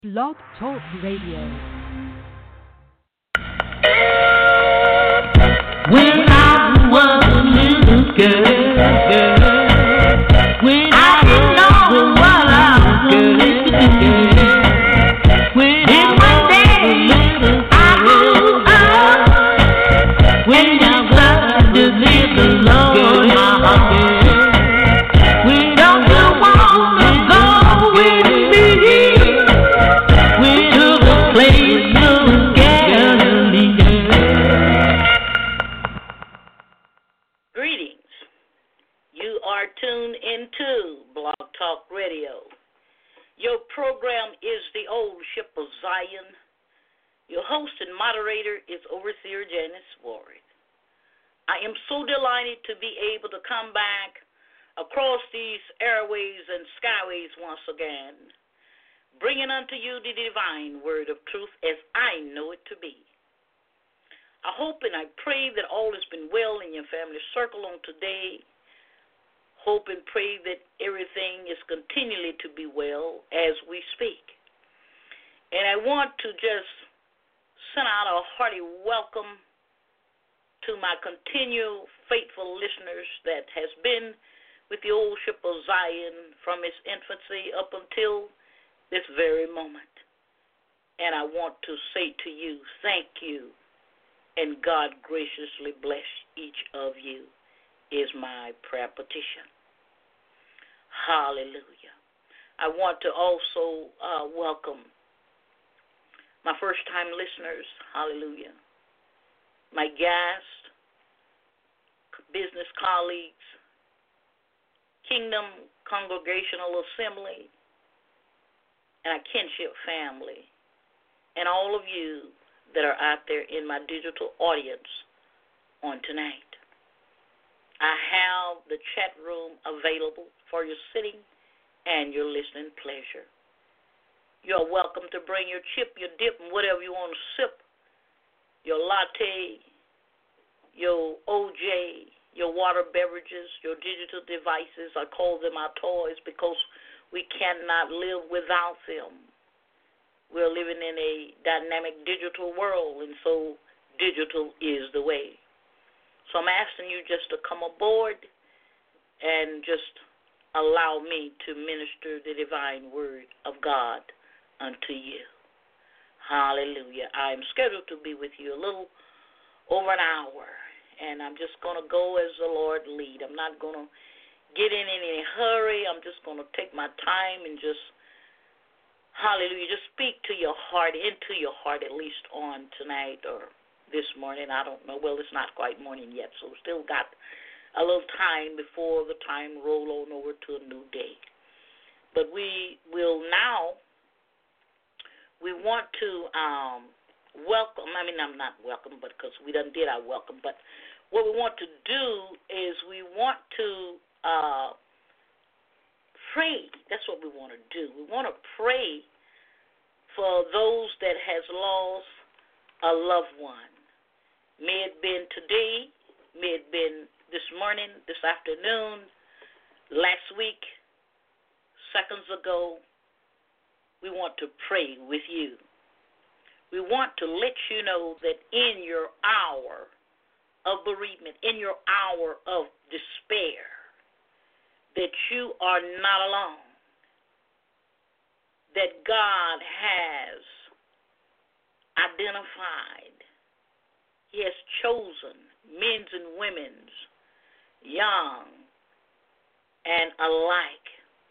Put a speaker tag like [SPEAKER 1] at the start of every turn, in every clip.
[SPEAKER 1] Blog Talk Radio.
[SPEAKER 2] When I was a little girl, when I didn't know what I was girl, when one day I grew up, when I started to live alone, my heart, we don't wanna go with me, we to the place of Galilee.
[SPEAKER 3] Greetings. You are tuned into Blog Talk Radio. Your program is The Old Ship of Zion. Your host and moderator is Overseer Janice Warren. I am so delighted to be able to come back across these airways and skyways once again, bringing unto you the divine word of truth as I know it to be. I hope and I pray that all has been well in your family circle on today. Hope and pray that everything is continually to be well as we speak. And I want to just send out a hearty welcome to my continual faithful listeners that has been with the Old Ship of Zion from its infancy up until this very moment. And I want to say to you, thank you. And God graciously bless each of you is my prayer petition. Hallelujah. I want to also welcome my first-time listeners. Hallelujah. My guests, business colleagues, Kingdom Congregational Assembly, and our kinship family, and all of you that are out there in my digital audience on tonight. I have the chat room available for your sitting and your listening pleasure. You're welcome to bring your chip, your dip, and whatever you want to sip, your latte, your OJ, your water beverages, your digital devices. I call them our toys because we cannot live without them. We're living in a dynamic digital world, and so digital is the way. So I'm asking you just to come aboard and just allow me to minister the divine word of God unto you. Hallelujah. I'm scheduled to be with you a little over an hour, and I'm just going to go as the Lord lead. I'm not going to get in any hurry. I'm just going to take my time and just hallelujah, just speak to your heart, into your heart, at least on tonight or this morning. I don't know. Well, it's not quite morning yet, so we still got a little time before the time roll on over to a new day. But we will now, we want to welcome, I'm not welcome, but because we done did our welcome, but what we want to do is we want to pray. That's what we want to do. We want to pray for those that has lost a loved one. May it been today, may it been this morning, this afternoon, last week, seconds ago. We want to pray with you. We want to let you know that in your hour of bereavement, in your hour of despair, that you are not alone, that God has identified, He has chosen men's and women's, young and alike,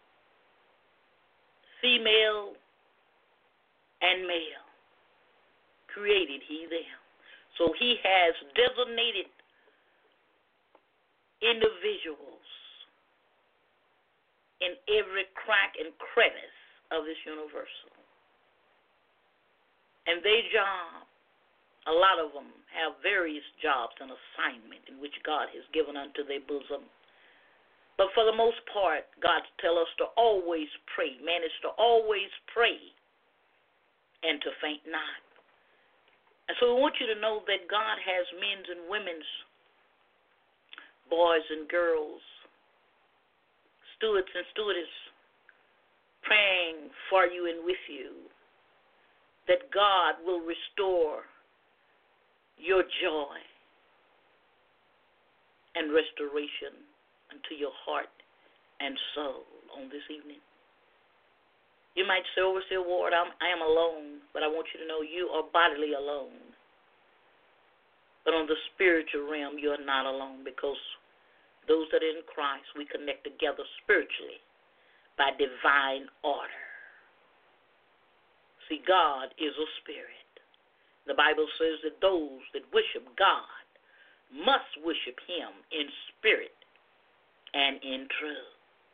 [SPEAKER 3] female and male, created He them. So He has designated individuals in every crack and crevice of this universal. And their job, a lot of them have various jobs and assignment in which God has given unto their bosom. But for the most part, God tells us to always pray. Man is to always pray and to faint not. And so we want you to know that God has men's and women's, boys and girls, stewards and stewardess praying for you and with you that God will restore your joy and restoration unto your heart and soul on this evening. You might say, Overseer Ward, I am alone, but I want you to know you are bodily alone. But on the spiritual realm, you are not alone, because those that are in Christ, we connect together spiritually by divine order. See, God is a spirit. The Bible says that those that worship God must worship him in spirit and in truth.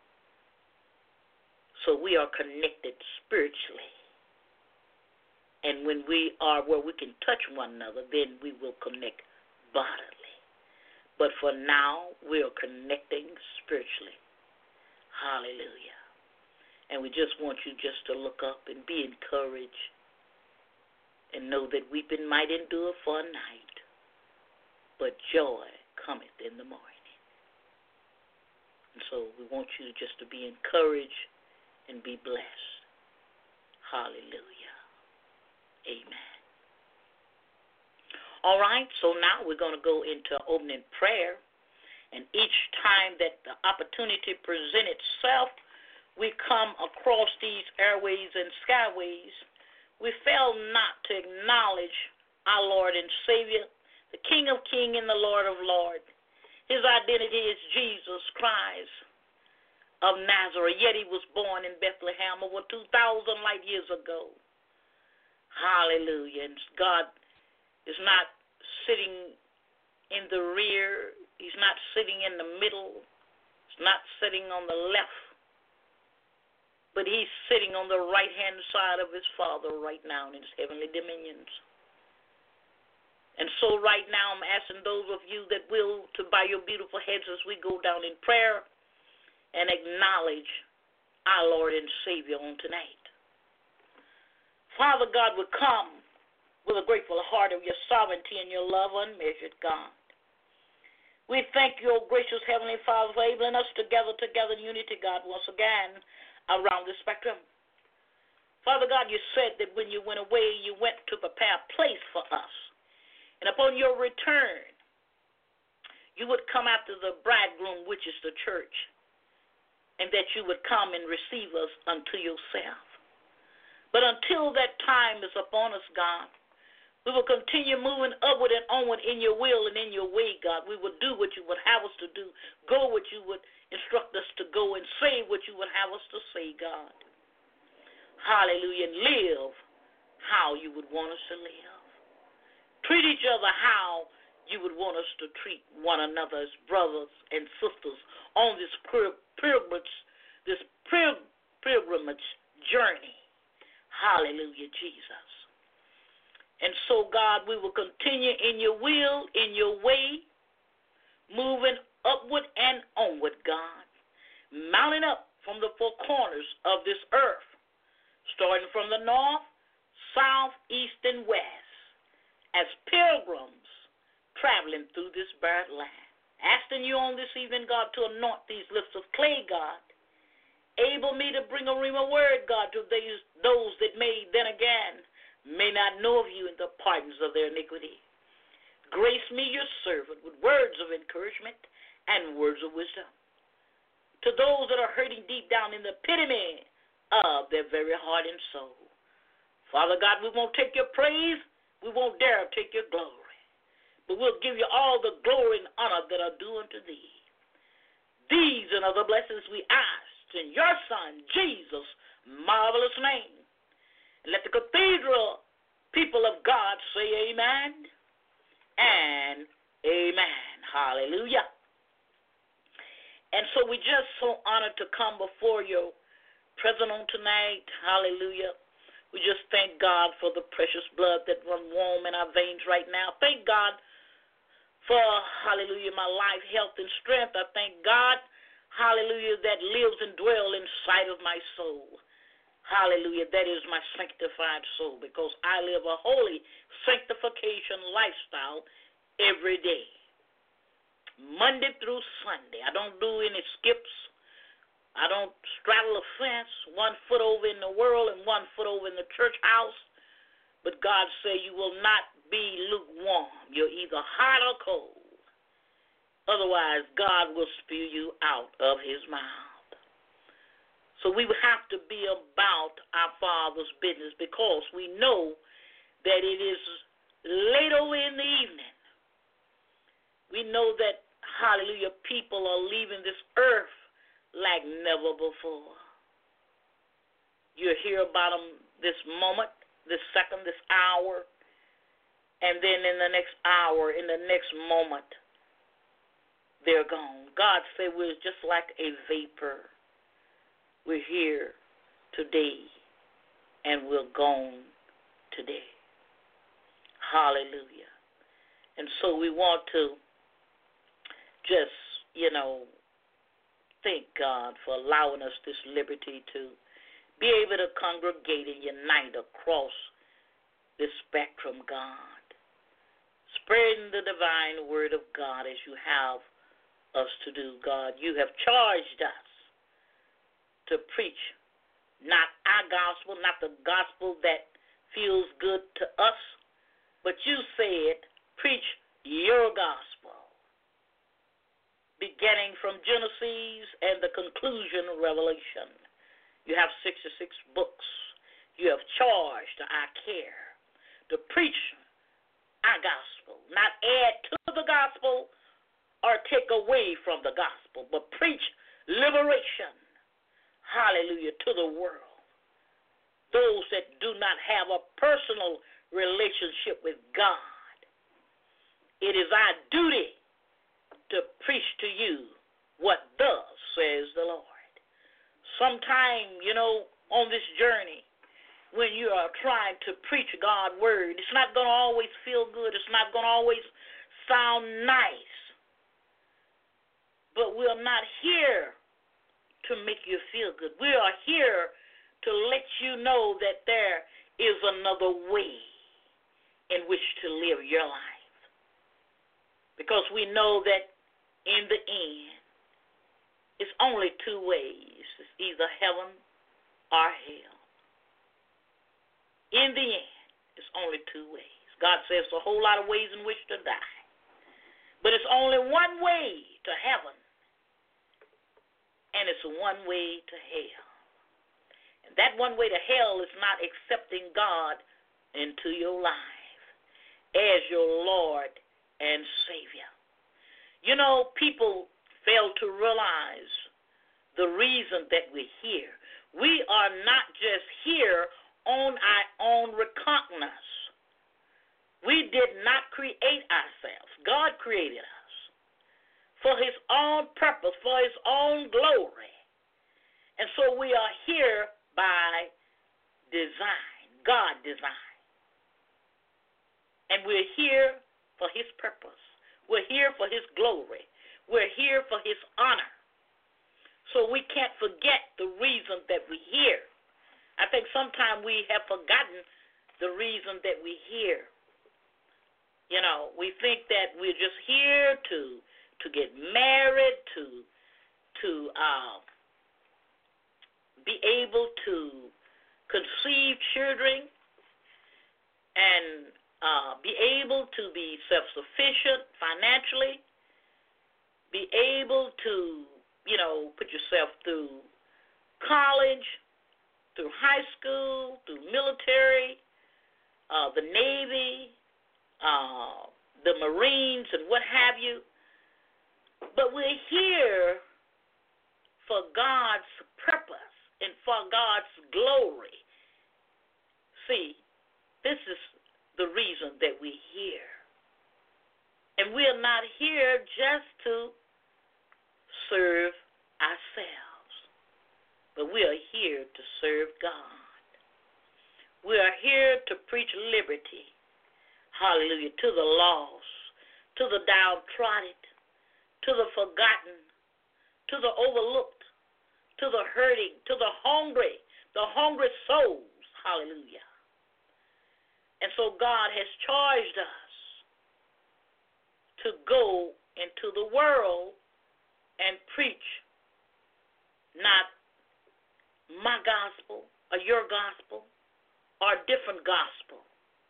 [SPEAKER 3] So we are connected spiritually. And when we are where we can touch one another, then we will connect bodily. But for now, we are connecting spiritually. Hallelujah. And we just want you just to look up and be encouraged and know that weeping might endure for a night, but joy cometh in the morning. And so we want you just to be encouraged and be blessed. Hallelujah. Amen. All right, so now we're going to go into opening prayer. And each time that the opportunity presents itself, we come across these airways and skyways, we fail not to acknowledge our Lord and Savior, the King of Kings and the Lord of Lords. His identity is Jesus Christ of Nazareth, yet he was born in Bethlehem over 2,000 light years ago. Hallelujah. And God is not sitting in the rear. He's not sitting in the middle. He's not sitting on the left. But he's sitting on the right-hand side of his Father right now in his heavenly dominions. And so right now I'm asking those of you that will to bow your beautiful heads as we go down in prayer and acknowledge our Lord and Savior on tonight. Father God, we come with a grateful heart of your sovereignty and your love unmeasured, God. We thank you, O gracious Heavenly Father, for enabling us to gather together in unity, God, once again around the spectrum. Father God, you said that when you went away, you went to prepare a place for us. And upon your return, you would come after the bridegroom, which is the church, and that you would come and receive us unto yourself. But until that time is upon us, God, we will continue moving upward and onward in your will and in your way, God. We will do what you would have us to do, go what you would instruct us to go, and say what you would have us to say, God. Hallelujah. And live how you would want us to live. Treat each other how you would want us to treat one another as brothers and sisters on this pilgrimage journey. Hallelujah, Jesus. And so, God, we will continue in your will, in your way, moving upward and onward, God, mounting up from the four corners of this earth, starting from the north, south, east, and west, as pilgrims traveling through this barren land. Asking you on this evening, God, to anoint these lips of clay, God. Able me to bring a rhema word, God, to those that may then again may not know of you in the pardons of their iniquity. Grace me, your servant, with words of encouragement and words of wisdom. To those that are hurting deep down in the epitome of their very heart and soul. Father God, we won't take your praise. We won't dare take your glory. But we'll give you all the glory and honor that are due unto thee. These and other blessings we ask in your Son, Jesus' marvelous name. And let the cathedral people of God say amen and amen. Hallelujah. And so we just so honored to come before you present on tonight. Hallelujah. We just thank God for the precious blood that runs warm in our veins right now. Thank God for, hallelujah, my life, health, and strength. I thank God, hallelujah, that lives and dwells inside of my soul. Hallelujah, that is my sanctified soul, because I live a holy sanctification lifestyle every day, Monday through Sunday. I don't do any skips. I don't straddle a fence, 1 foot over in the world and 1 foot over in the church house. But God said you will not be lukewarm. You're either hot or cold. Otherwise, God will spew you out of his mouth. So we have to be about our Father's business because we know that it is late over in the evening. We know that, hallelujah, people are leaving this earth like never before. You hear about them this moment, this second, this hour, and then in the next hour, in the next moment, they're gone. God said we're just like a vapor. We're here today, and we're gone today. Hallelujah. And so we want to just, thank God for allowing us this liberty to be able to congregate and unite across this spectrum, God. Spreading the divine word of God as you have us to do, God. You have charged us to preach not our gospel, not the gospel that feels good to us, but you said preach your gospel, beginning from Genesis and the conclusion of Revelation. You have 66 books. You have charged our care to preach our gospel, not add to the gospel or take away from the gospel, but preach liberation, hallelujah, to the world. Those that do not have a personal relationship with God, it is our duty to preach to you what thus says the Lord. Sometime, on this journey, when you are trying to preach God's word, it's not going to always feel good. It's not going to always sound nice. But we're not here to make you feel good. We are here to let you know that there is another way in which to live your life. Because we know that in the end, it's only two ways. It's either heaven or hell. In the end, it's only two ways. God says a whole lot of ways in which to die. But it's only one way to heaven, and it's one way to hell. And that one way to hell is not accepting God into your life as your Lord and Savior. People fail to realize the reason that we're here. We are not just here on our own recognizance. We did not create ourselves. God created us for his own purpose, for his own glory. And so we are here by design, God design. And we're here for his purpose. We're here for his glory. We're here for his honor. So we can't forget the reason that we're here. I think sometimes we have forgotten the reason that we're here. We think that we're just here to get married, to be able to conceive children, and be able to be self-sufficient financially, be able to, put yourself through college, through high school, through military, the Navy, the Marines, and what have you. But we're here for God's purpose and for God's glory. See, this is the reason that we're here. And we're not here just to serve ourselves, but we are here to serve God. We are here to preach liberty, hallelujah, to the lost, to the downtrodden, to the forgotten, to the overlooked, to the hurting, to the hungry souls, hallelujah. And so God has charged us to go into the world and preach not my gospel or your gospel or a different gospel,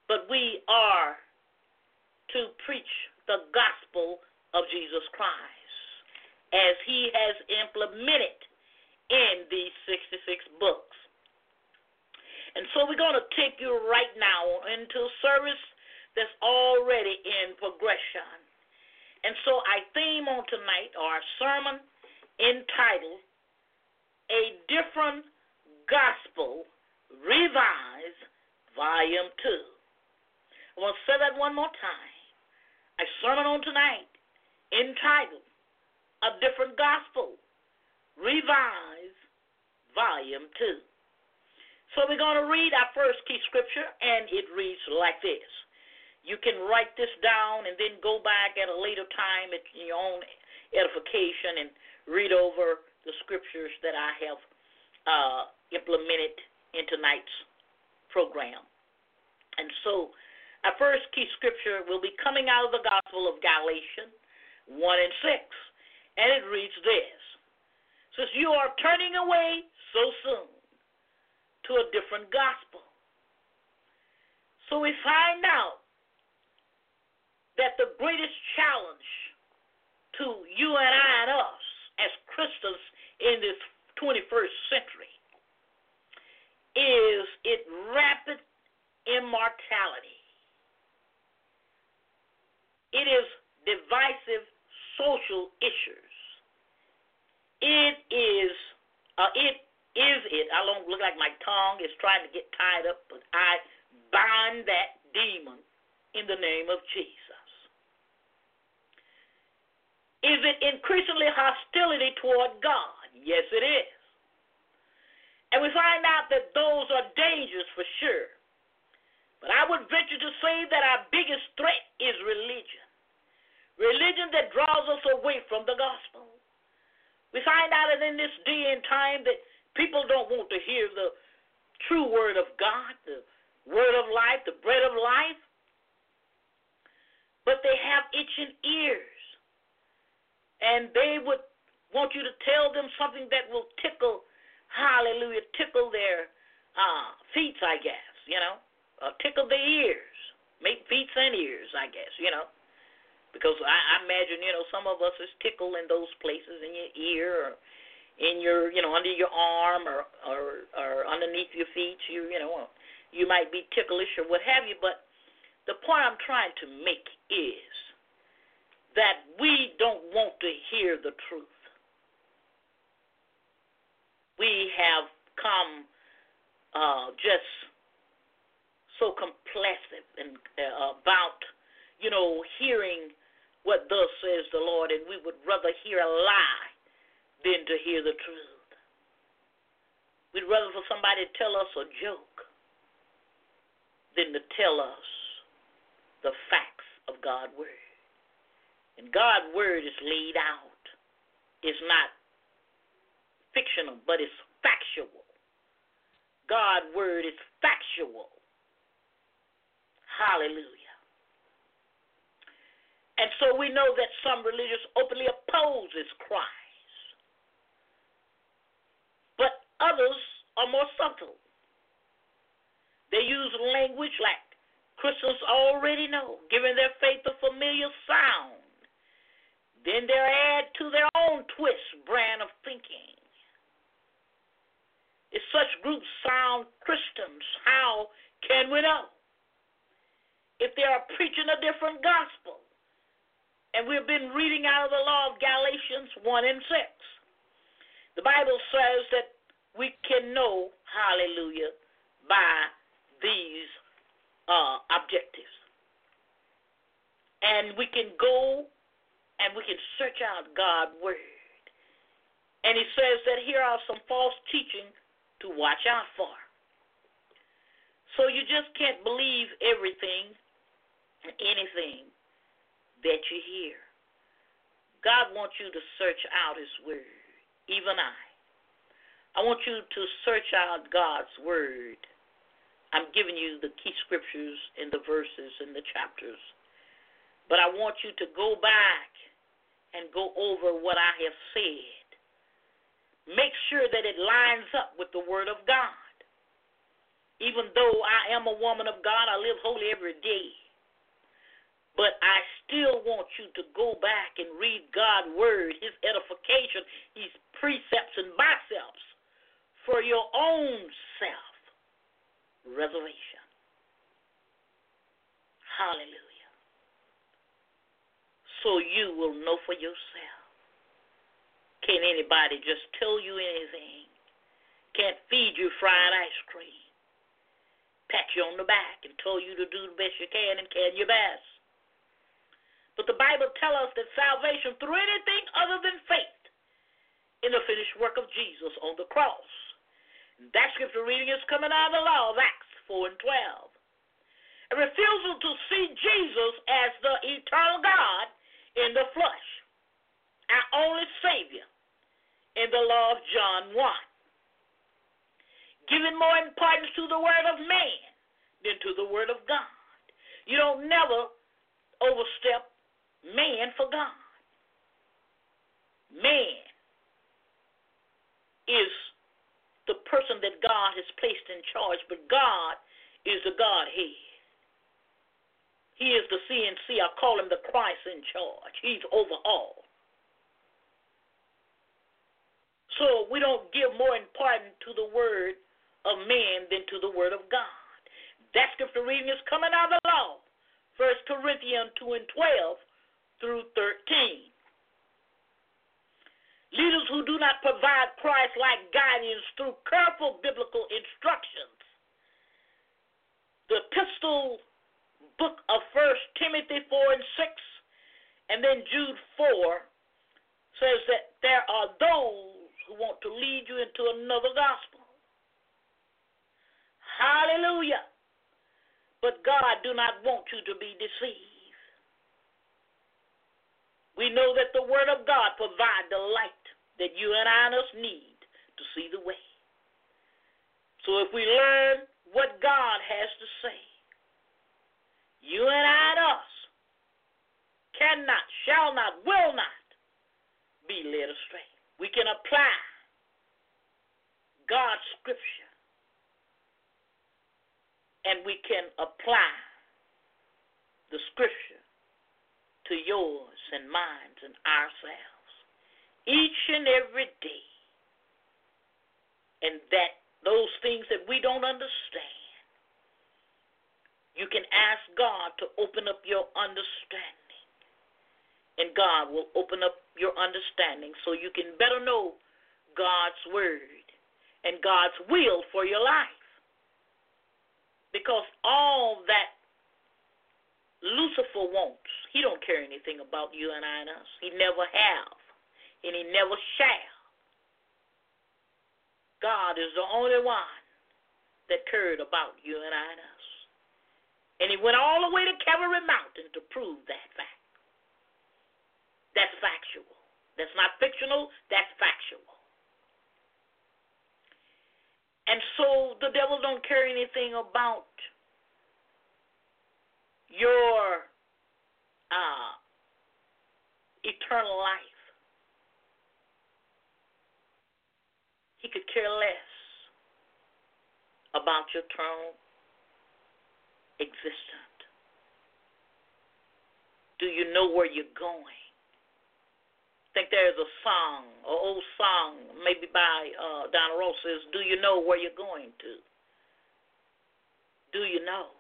[SPEAKER 3] but we are to preach the gospel of Jesus Christ as he has implemented in these 66 books. And so we're going to take you right now into a service that's already in progression. And so our theme on tonight, or our sermon, entitled A Different Gospel Revised, Volume 2. I want to say that one more time. Our sermon on tonight, entitled A Different Gospel Revised, Volume 2. So we're going to read our first key scripture, and it reads like this. You can write this down and then go back at a later time at your own edification and read over the scriptures that I have implemented in tonight's program. And so our first key scripture will be coming out of the Gospel of Galatians 1 and 6. And it reads this. Since you are turning away so soon to a different gospel. So we find out that the greatest challenge to you and I and us as Christians in this 21st century is its rapid immortality. It is divisive social issues. I don't look like my tongue is trying to get tied up, but I bind that demon in the name of Jesus. Is it increasingly hostility toward God? Yes, it is. And we find out that those are dangers for sure. But I would venture to say that our biggest threat is religion. Religion that draws us away from the gospel. We find out that in this day and time that people don't want to hear the true word of God, the word of life, the bread of life. But they have itching ears. And they would want you to tell them something that will tickle, hallelujah, tickle their feet, I guess, tickle their ears, make feet and ears, I guess, Because I imagine, some of us is tickled in those places, in your ear or in your, under your arm or underneath your feet. You might be ticklish or what have you. But the point I'm trying to make is that we don't want to hear the truth. We have come just so complacent and about, hearing what thus says the Lord, and we would rather hear a lie than to hear the truth. We'd rather for somebody to tell us a joke than to tell us the facts of God's word. And God's word is laid out. It's not fictional, but it's factual. God's word is factual. Hallelujah. And so we know that some religions openly opposes Christ. But others are more subtle. They use language like Christians already know, giving their faith a familiar sound. Then they add to their own twist brand of thinking. If such groups sound Christians, how can we know? If they are preaching a different gospel. And we've been reading out of the law of Galatians 1 and 6. The Bible says that we can know, hallelujah, by these objectives. And we can go and we can search out God's word. And he says that here are some false teaching to watch out for. So you just can't believe everything and anything that you hear. God wants you to search out his word, even I want you to search out God's word. I'm giving you the key scriptures and the verses and the chapters. But I want you to go back and go over what I have said. Make sure that it lines up with the word of God. Even though I am a woman of God, I live holy every day. But I still want you to go back and read God's word, his edification, his precepts and biceps for your own self-reservation. Hallelujah. So you will know for yourself. Can't anybody just tell you anything. Can't feed you fried ice cream. Pat you on the back and tell you to do the best you can and can your best. But the Bible tells us that salvation through anything other than faith in the finished work of Jesus on the cross. And that scripture reading is coming out of the law of Acts 4 and 12. A refusal to see Jesus as the eternal God in the flesh, our only Savior in the law of John 1. Giving more importance to the word of man than to the word of God. You don't never overstep man for God. Man is the person that God has placed in charge, but God is the Godhead. He is the CNC. I call him the Christ in charge. He's over all. So we don't give more importance to the word of man than to the word of God. That scripture reading is coming out of the law. 1 Corinthians 2 and 12 through 13. Leaders who do not provide Christ-like guidance through careful biblical instructions. The epistle book of 1 Timothy 4 and 6, and then Jude 4, says that there are those who want to lead you into another gospel. Hallelujah. But God do not want you to be deceived. We know that the word of God provides the light that you and I must need to see the way. So if we learn what God has to say, you and I and us cannot, shall not, will not be led astray. We can apply God's scripture, and we can apply the scripture to yours and mine and ourselves each and every day. And that those things that we don't understand, you can ask God to open up your understanding. And God will open up your understanding so you can better know God's word and God's will for your life. Because all that Lucifer wants, he don't care anything about you and I and us. He never have, and he never shall. God is the only one that cared about you and I and us. And he went all the way to Calvary Mountain to prove that fact. That's factual. That's not fictional, that's factual. And so the devil don't care anything about your eternal life. He could care less about your eternal existence. Do you know where you're going? I think there's a song, an old song, maybe by Donna Ross, says, do you know where you're going to? Do you know?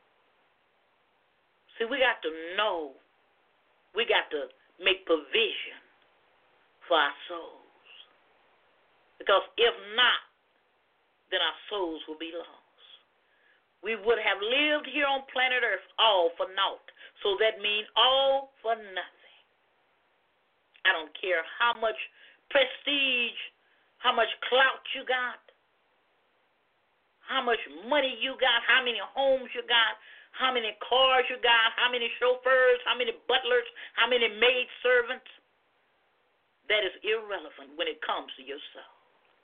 [SPEAKER 3] See, we got to know. We got to make provision for our souls. Because if not, then our souls will be lost. We would have lived here on planet Earth all for naught. So that means all for nothing. I don't care how much prestige, how much clout you got, how much money you got, how many homes you got, how many cars you got, how many chauffeurs, how many butlers, how many maid servants. That is irrelevant when it comes to your soul.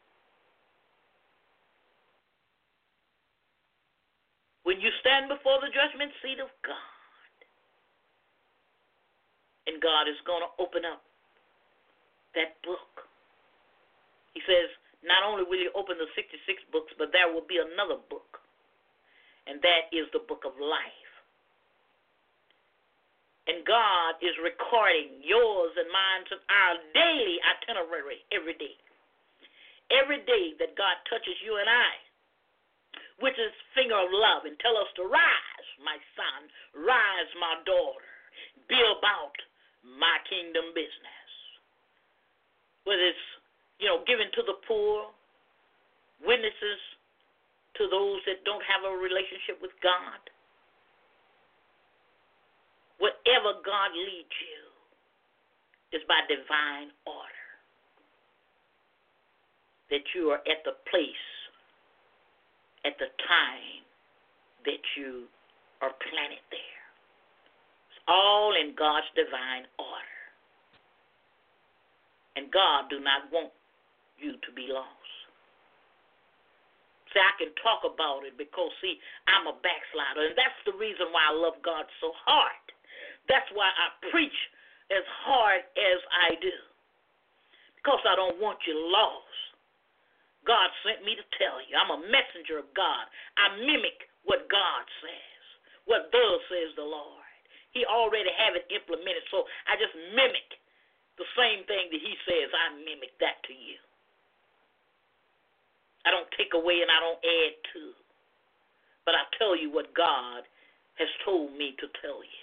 [SPEAKER 3] When you stand before the judgment seat of God, and God is going to open up that book. He says, not only will he open the 66 books, but there will be another book and that is the book of life. And God is recording yours and mine and our daily itinerary every day. Every day that God touches you and I with his finger of love and tell us to rise, my son, rise, my daughter, be about my kingdom business. Whether it's, giving to the poor, witnesses to those that don't have a relationship with God. Whatever God leads you is by divine order. That you are at the place, at the time that you are planted there. It's all in God's divine order. And God do not want you to be lost. See, I can talk about it because, I'm a backslider, and that's the reason why I love God so hard. That's why I preach as hard as I do, because I don't want you lost. God sent me to tell you. I'm a messenger of God. I mimic what God says, what thus says the Lord. He already have it implemented, so I just mimic the same thing that he says. I mimic that to you. I don't take away and I don't add to. But I tell you what God has told me to tell you.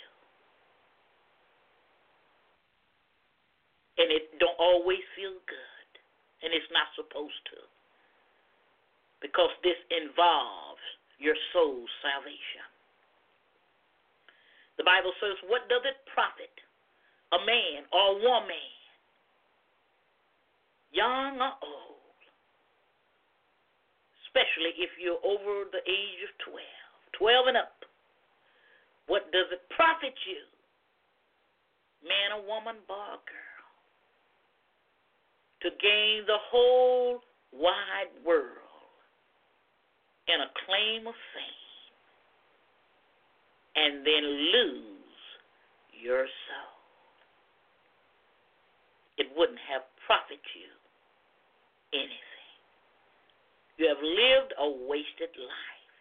[SPEAKER 3] And it don't always feel good. And it's not supposed to. Because this involves your soul's salvation. The Bible says, what does it profit a man or woman, young or old, especially if you're over the age of 12 and up? What does it profit you, man or woman, boy or girl, to gain the whole wide world and a claim of fame, and then lose your soul? It wouldn't have profited you anything. You have lived a wasted life.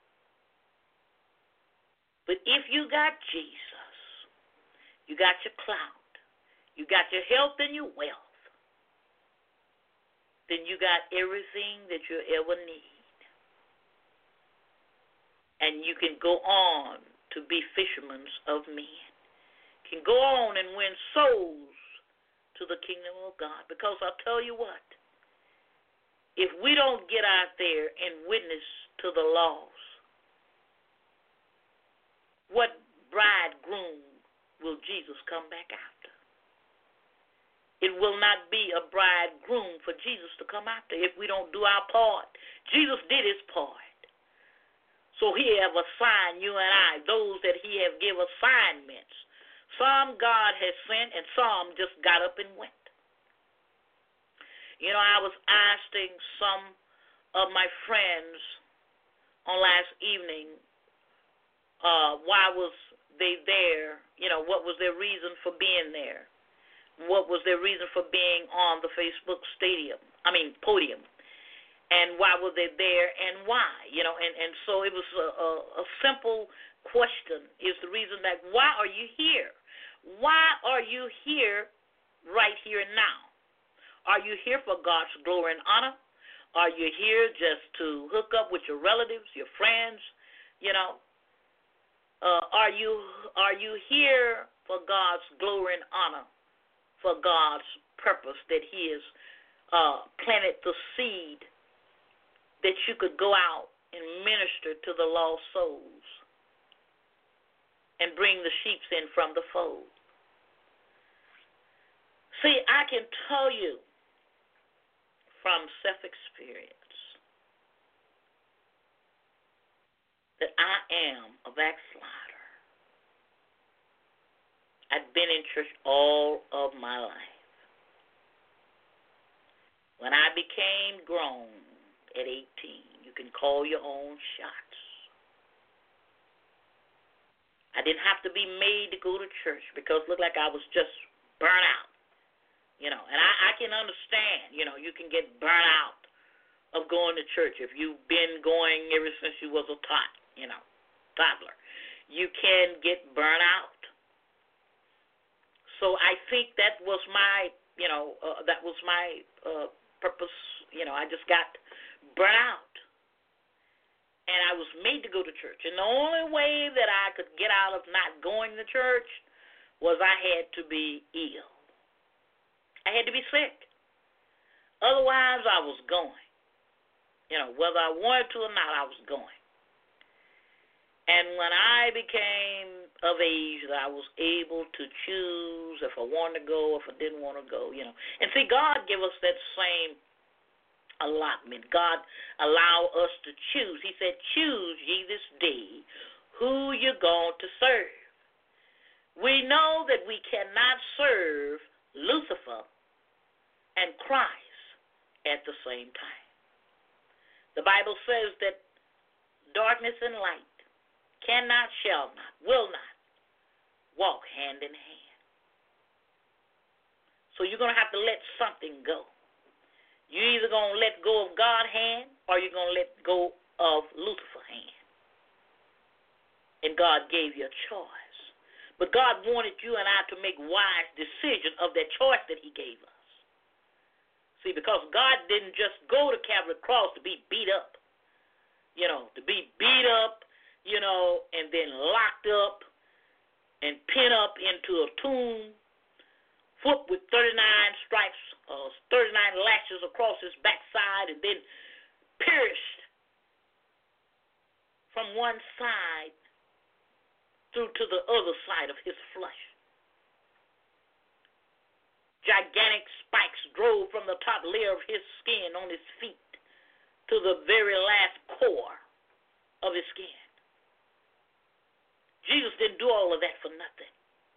[SPEAKER 3] But if you got Jesus, you got your clout, you got your health and your wealth, then you got everything that you ever need. And you can go on to be fishermen of men. Can go on and win souls to the kingdom of God. Because I'll tell you what, if we don't get out there and witness to the lost, what bridegroom will Jesus come back after? It will not be a bridegroom for Jesus to come after if we don't do our part. Jesus did his part. So he have assigned you and I, those that he have give assignments. Some God has sent, and some just got up and went. I was asking some of my friends on last evening, why was they there? What was their reason for being there? What was their reason for being on the Facebook podium? And why were they there and why? And so it was a simple question is the reason that why are you here? Why are you here right here and now? Are you here for God's glory and honor? Are you here just to hook up with your relatives, your friends? Are you here for God's glory and honor, for God's purpose that he has planted the seed that you could go out and minister to the lost souls and bring the sheep in from the fold? See, I can tell you from self-experience that I am a backslider. I've been in church all of my life. When I became grown at 18, you can call your own shots. I didn't have to be made to go to church because it looked like I was just burnt out. And I can understand, you can get burnt out of going to church if you've been going ever since you was a tot, toddler. You can get burnt out. So I think that was my, purpose. I just got burnt out. And I was made to go to church. And the only way that I could get out of not going to church was I had to be ill. I had to be sick. Otherwise, I was going. Whether I wanted to or not, I was going. And when I became of age, that I was able to choose if I wanted to go, if I didn't want to go, And see, God gave us that same allotment. God allowed us to choose. He said, choose ye this day who you're going to serve. We know that we cannot serve Lucifer and Christ at the same time. The Bible says that darkness and light cannot, shall not, will not walk hand in hand. So you're going to have to let something go. You're either going to let go of God's hand or you're going to let go of Lucifer's hand. And God gave you a choice. But God wanted you and I to make wise decisions of that choice that he gave us. See, because God didn't just go to Calvary Cross to be beat up, to be beat up, and then locked up and pinned up into a tomb, foot with 39 stripes, 39 lashes across his backside, and then pierced from one side through to the other side of his flesh. Gigantic spikes drove from the top layer of his skin on his feet to the very last core of his skin. Jesus didn't do all of that for nothing.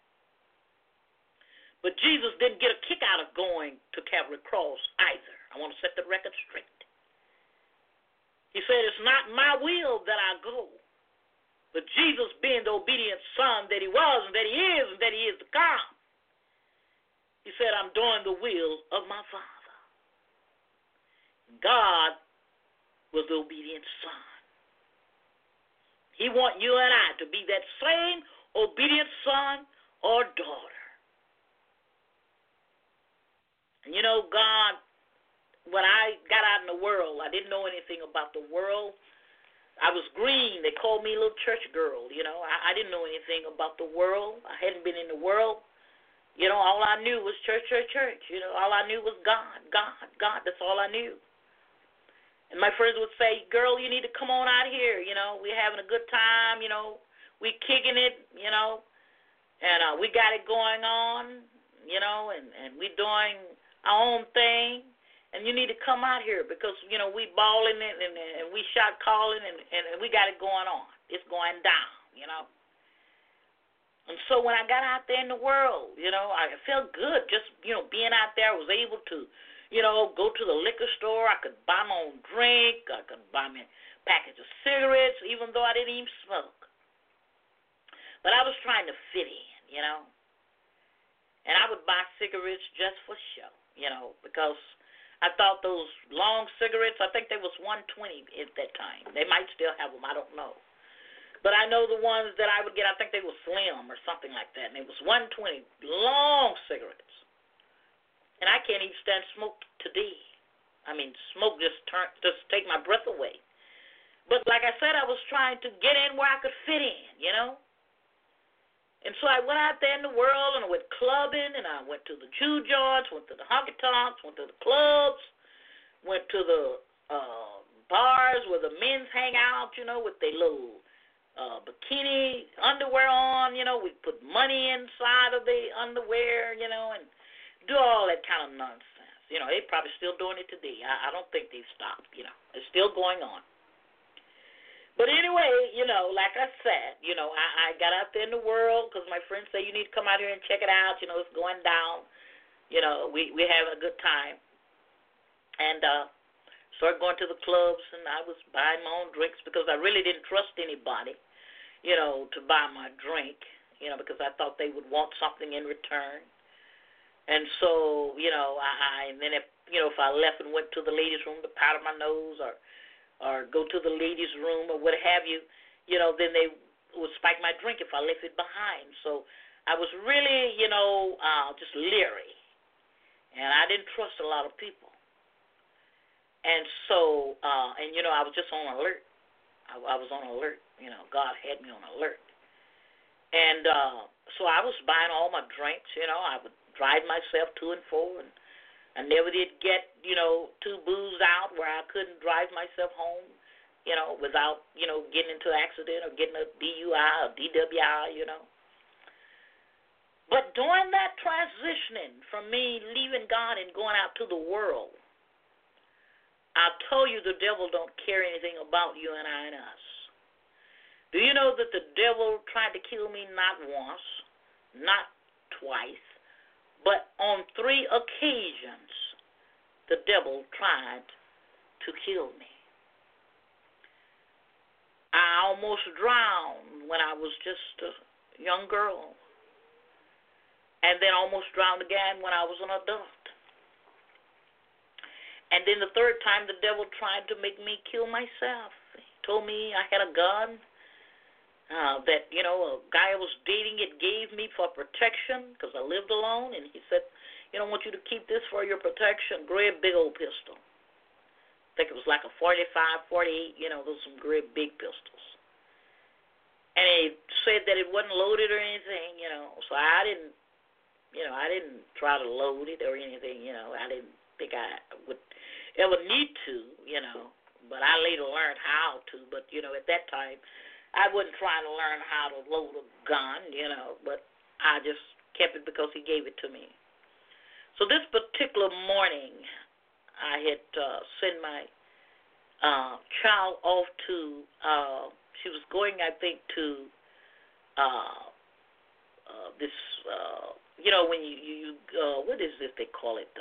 [SPEAKER 3] But Jesus didn't get a kick out of going to Calvary Cross either. I want to set the record straight. He said, it's not my will that I go. But Jesus, being the obedient son that he was and that he is to come, he said, I'm doing the will of my Father. God was the obedient son. He wants you and I to be that same obedient son or daughter. And God, when I got out in the world, I didn't know anything about the world. I was green. They called me a little church girl, I didn't know anything about the world. I hadn't been in the world. All I knew was church, church, church. All I knew was God, God, God. That's all I knew. And my friends would say, girl, you need to come on out here. We're having a good time. We kicking it, and we got it going on, and we're doing our own thing. And you need to come out here because, we balling it and we shot calling and we got it going on. It's going down, And so when I got out there in the world, I felt good just, being out there. I was able to, go to the liquor store. I could buy my own drink. I could buy me a package of cigarettes, even though I didn't even smoke. But I was trying to fit in, And I would buy cigarettes just for show, because I thought those long cigarettes, I think they was $1.20 at that time. They might still have them. I don't know. But I know the ones that I would get, I think they were Slim or something like that. And it was $1.20, long cigarettes. And I can't even stand smoke today. I mean, smoke just take my breath away. But like I said, I was trying to get in where I could fit in, And so I went out there in the world, and I went clubbing, and I went to the Jew joints, went to the honky-tonks, went to the clubs, went to the bars where the men's hang out, with their little bikini underwear on, We put money inside of the underwear, and do all that kind of nonsense. They're probably still doing it today. I don't think they've stopped, It's still going on. But anyway, like I said, I got out there in the world because my friends say you need to come out here and check it out. It's going down. We're having a good time. And started going to the clubs, and I was buying my own drinks because I really didn't trust anybody, to buy my drink, because I thought they would want something in return. And so, and then if I left and went to the ladies' room to powder my nose or go to the ladies' room or what have you, then they would spike my drink if I left it behind. So I was really, just leery. And I didn't trust a lot of people. And so, I was just on alert. I was on alert. God had me on alert. And so I was buying all my drinks. I would drive myself to and fro. And I never did get, too boozed out where I couldn't drive myself home, without, getting into an accident or getting a DUI or DWI, But during that transitioning from me leaving God and going out to the world, I told you the devil don't care anything about you and I and us. Do you know that the devil tried to kill me not once, not twice, but on 3 occasions the devil tried to kill me. I almost drowned when I was just a young girl, and then almost drowned again when I was an adult. And then the 3rd time the devil tried to make me kill myself. He told me I had a gun that, a guy I was dating it gave me for protection because I lived alone. And he said, I want you to keep this for your protection. Great big old pistol. I think it was like a 45, 48, those some great big pistols. And he said that it wasn't loaded or anything, so I didn't try to load it or anything, I didn't think I would ever need to, but I later learned how to. But, at that time, I wasn't trying to learn how to load a gun, but I just kept it because he gave it to me. So this particular morning, I had sent my child off to, she was going, I think, to this, when you what is this they call it?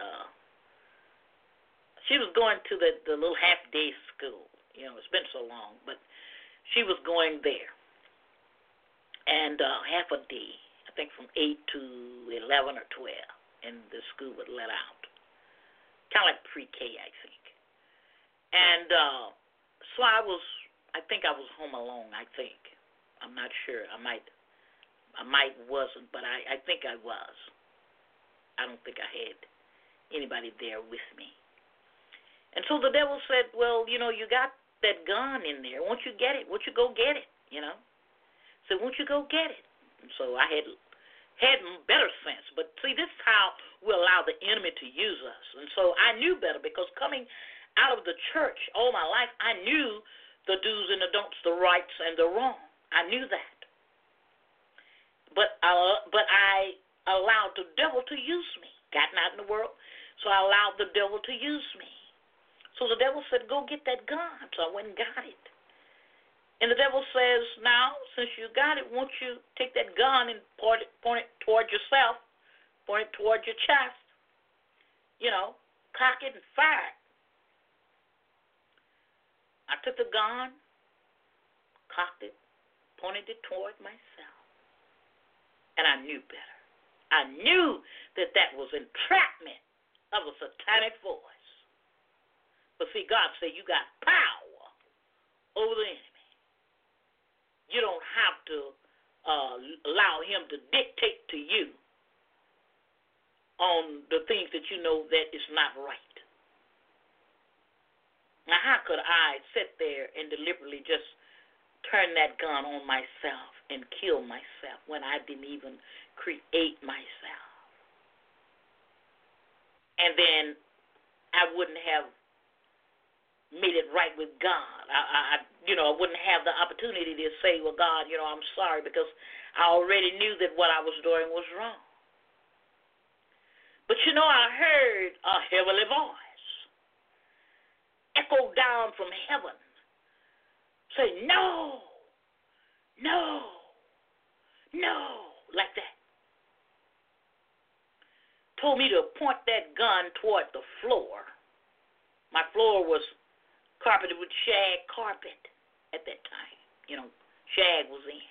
[SPEAKER 3] She was going to the little half-day school. It's been so long, but she was going there. And half a day, I think from 8 to 11 or 12, and the school would let out. Kind of like pre-K, I think. And so I think I was home alone, I think. I'm not sure. I might wasn't, but I think I was. I don't think I had anybody there with me. And so the devil said, well, you got that gun in there. Won't you get it? Won't you go get it? So won't you go get it? And so I had better sense. But see, this is how we allow the enemy to use us. And so I knew better because coming out of the church all my life, I knew the do's and the don'ts, the rights and the wrong. I knew that. But I allowed the devil to use me. Gotten out in the world, so I allowed the devil to use me. So the devil said, go get that gun. So I went and got it. And the devil says, now, since you got it, won't you take that gun and point it toward yourself, point it toward your chest, cock it and fire it. I took the gun, cocked it, pointed it toward myself, and I knew better. I knew that was entrapment of a satanic voice. But see, God said you got power over the enemy. You don't have to allow him to dictate to you on the things that you know that is not right. Now, how could I sit there and deliberately just turn that gun on myself and kill myself when I didn't even create myself? And then I wouldn't have made it right with God. I wouldn't have the opportunity to say, well, God, I'm sorry, because I already knew that what I was doing was wrong. But I heard a heavenly voice echo down from heaven say, no, no, no, like that. Told me to point that gun toward the floor. My floor was carpeted with shag carpet at that time. Shag was in.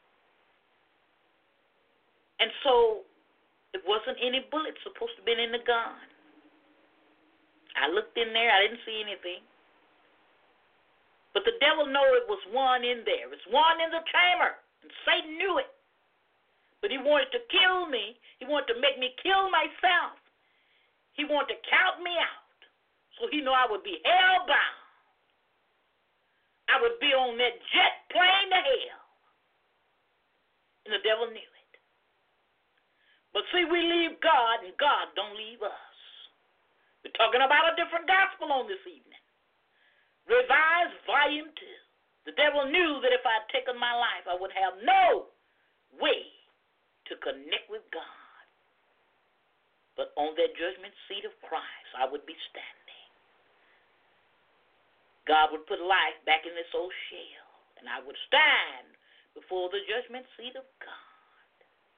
[SPEAKER 3] And so it wasn't any bullets supposed to have been in the gun. I looked in there. I didn't see anything. But the devil knew it was one in there. It's one in the chamber. And Satan knew it. But he wanted to kill me. He wanted to make me kill myself. He wanted to count me out. So he knew I would be hell-bound. I would be on that jet plane to hell. And the devil knew it. But see, we leave God, and God don't leave us. We're talking about a different gospel on this evening. Revised Volume 2. The devil knew that if I had taken my life, I would have no way to connect with God. But on that judgment seat of Christ, I would be standing. God would put life back in this old shell, and I would stand before the judgment seat of God.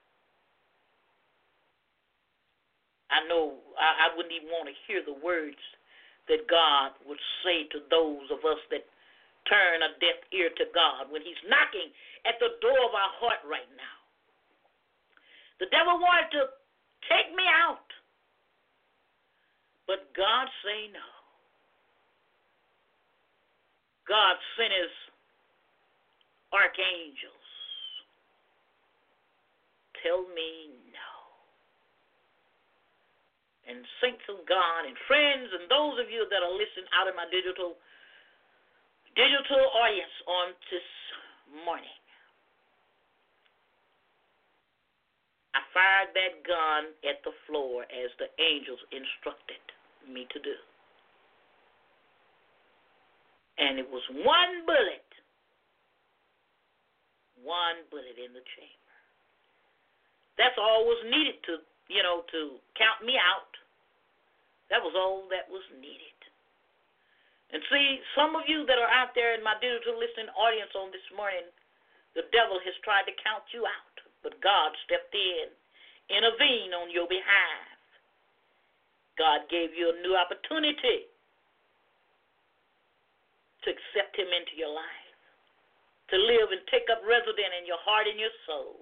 [SPEAKER 3] I know I wouldn't even want to hear the words that God would say to those of us that turn a deaf ear to God when he's knocking at the door of our heart right now. The devil wanted to take me out, but God say no. God sent his archangels. Tell me no. And saints of God and friends and those of you that are listening out in my digital audience on this morning, I fired that gun at the floor as the angels instructed me to do. And it was one bullet in the chamber. That's all was needed to count me out. That was all that was needed. And see, some of you that are out there in my digital listening audience on this morning, the devil has tried to count you out, but God stepped in, intervened on your behalf. God gave you a new opportunity to accept him into your life, to live and take up residence in your heart and your soul.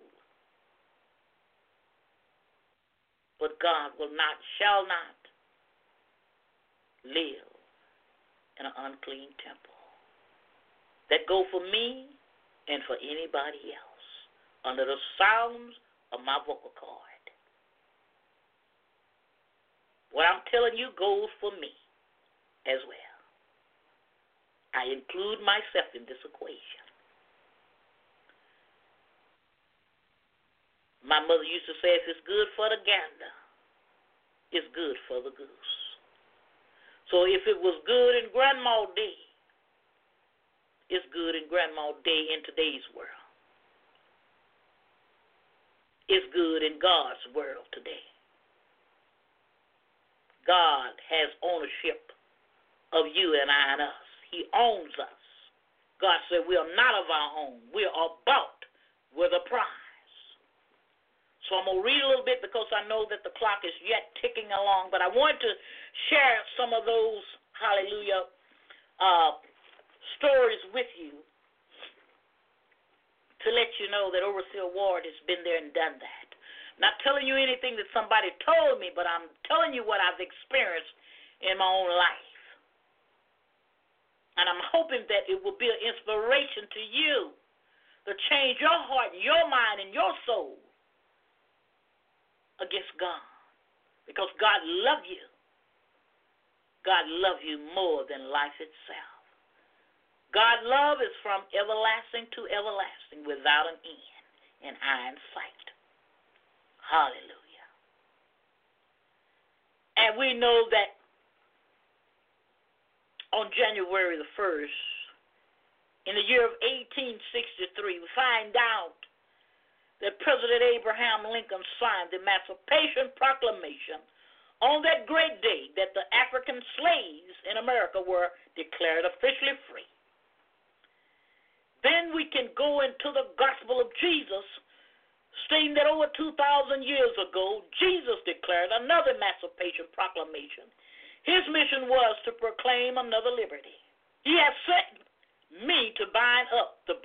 [SPEAKER 3] But God shall not live in an unclean temple. That go for me and for anybody else under the sounds of my vocal cord. What I'm telling you goes for me as well. I include myself in this equation. My mother used to say, if it's good for the gander, it's good for the goose. So if it was good in Grandma Day, it's good in Grandma Day in today's world. It's good in God's world today. God has ownership of you and I and us. He owns us. God said we are not of our own. We are bought with a price. So I'm going to read a little bit because I know that the clock is yet ticking along, but I want to share some of those, hallelujah, stories with you to let you know that Overseer Ward has been there and done that. Not telling you anything that somebody told me, but I'm telling you what I've experienced in my own life. And I'm hoping that it will be an inspiration to you to change your heart, your mind, and your soul against God. Because God loves you. God loves you more than life itself. God's love is from everlasting to everlasting without an end in eye and sight. Hallelujah. And we know that on January the 1st, in the year of 1863, we find out that President Abraham Lincoln signed the Emancipation Proclamation on that great day that the African slaves in America were declared officially free. Then we can go into the gospel of Jesus, stating that over 2,000 years ago, Jesus declared another Emancipation Proclamation. His mission was to proclaim another liberty. He has sent me to bind up the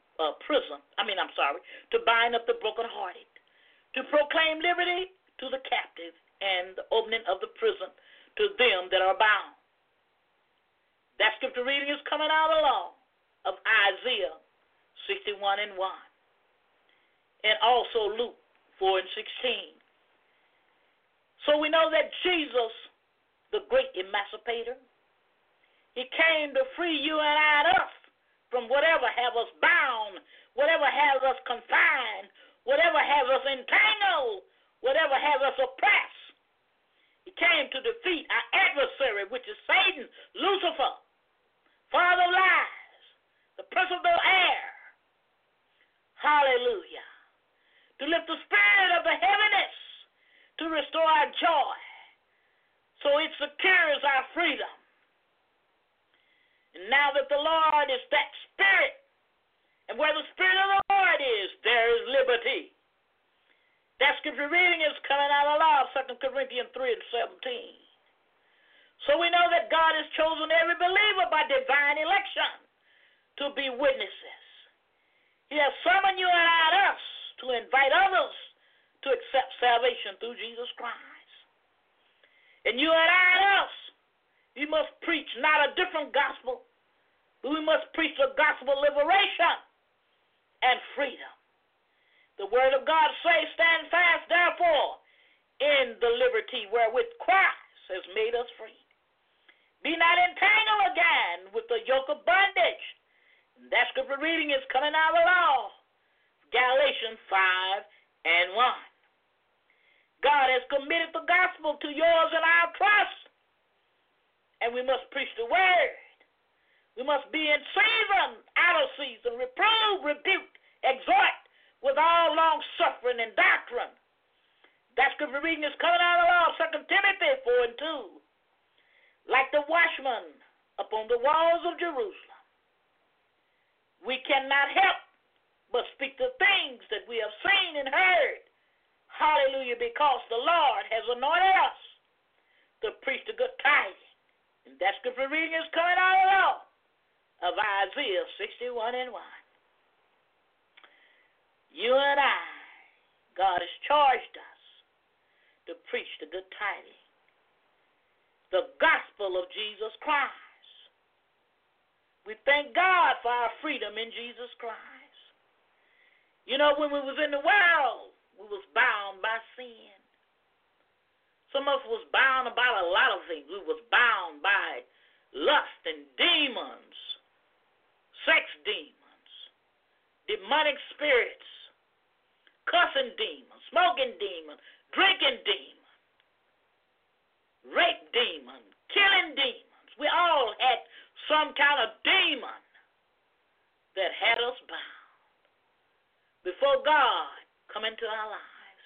[SPEAKER 3] to bind up the brokenhearted, to proclaim liberty to the captive and the opening of the prison to them that are bound. That scripture reading is coming out along of Isaiah 61 and 1. And also Luke 4 and 16. So we know that Jesus, the great emancipator, he came to free you and I and us from whatever have us bound, whatever has us confined, whatever has us entangled, whatever has us oppressed. He came to defeat our adversary, which is Satan, Lucifer, father of lies, the prince of the air. Hallelujah. To lift the spirit of the heaviness, to restore our joy, so it secures our freedom. And now that the Lord is that spirit, and where the spirit of the Lord is, there is liberty. That scripture reading is coming out of law, 2 Corinthians 3 and 17. So we know that God has chosen every believer by divine election to be witnesses. He has summoned you and us to invite others to accept salvation through Jesus Christ. And you and I and us, we must preach not a different gospel, but we must preach the gospel of liberation and freedom. The word of God says, stand fast, therefore, in the liberty wherewith Christ has made us free. Be not entangled again with the yoke of bondage. And that scripture reading is coming out of the law, Galatians 5 and 1. God has committed the gospel to yours and our trust. And we must preach the word. We must be in season, out of season, reprove, rebuke, exhort with all long suffering and doctrine. That scripture reading is coming out of the law, 2 Timothy 4 and 2. Like the watchman upon the walls of Jerusalem, we cannot help but speak the things that we have seen and heard. Hallelujah, because the Lord has anointed us to preach the good tidings. And that scripture reading is coming out of the law of Isaiah 61 and 1. You and I, God has charged us to preach the good tidings, the gospel of Jesus Christ. We thank God for our freedom in Jesus Christ. You know, when we was in the world, we was bound by sin. Some of us was bound about a lot of things. We was bound by lust and demons, sex demons, demonic spirits, cussing demons, smoking demons, drinking demons, rape demons, killing demons. We all had some kind of demon that had us bound. Before God come into our lives.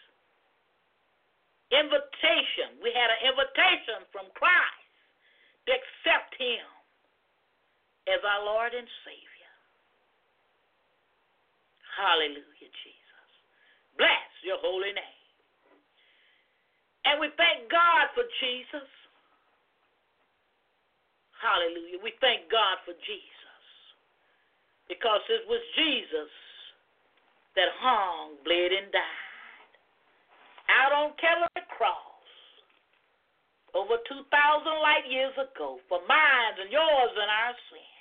[SPEAKER 3] Invitation. We had an invitation from Christ to accept him as our Lord and Savior. Hallelujah, Jesus. Bless your holy name. And we thank God for Jesus. Hallelujah. We thank God for Jesus. Because it was Jesus that hung, bled, and died out on Calvary cross over 2,000 light years ago for mine and yours and our sin.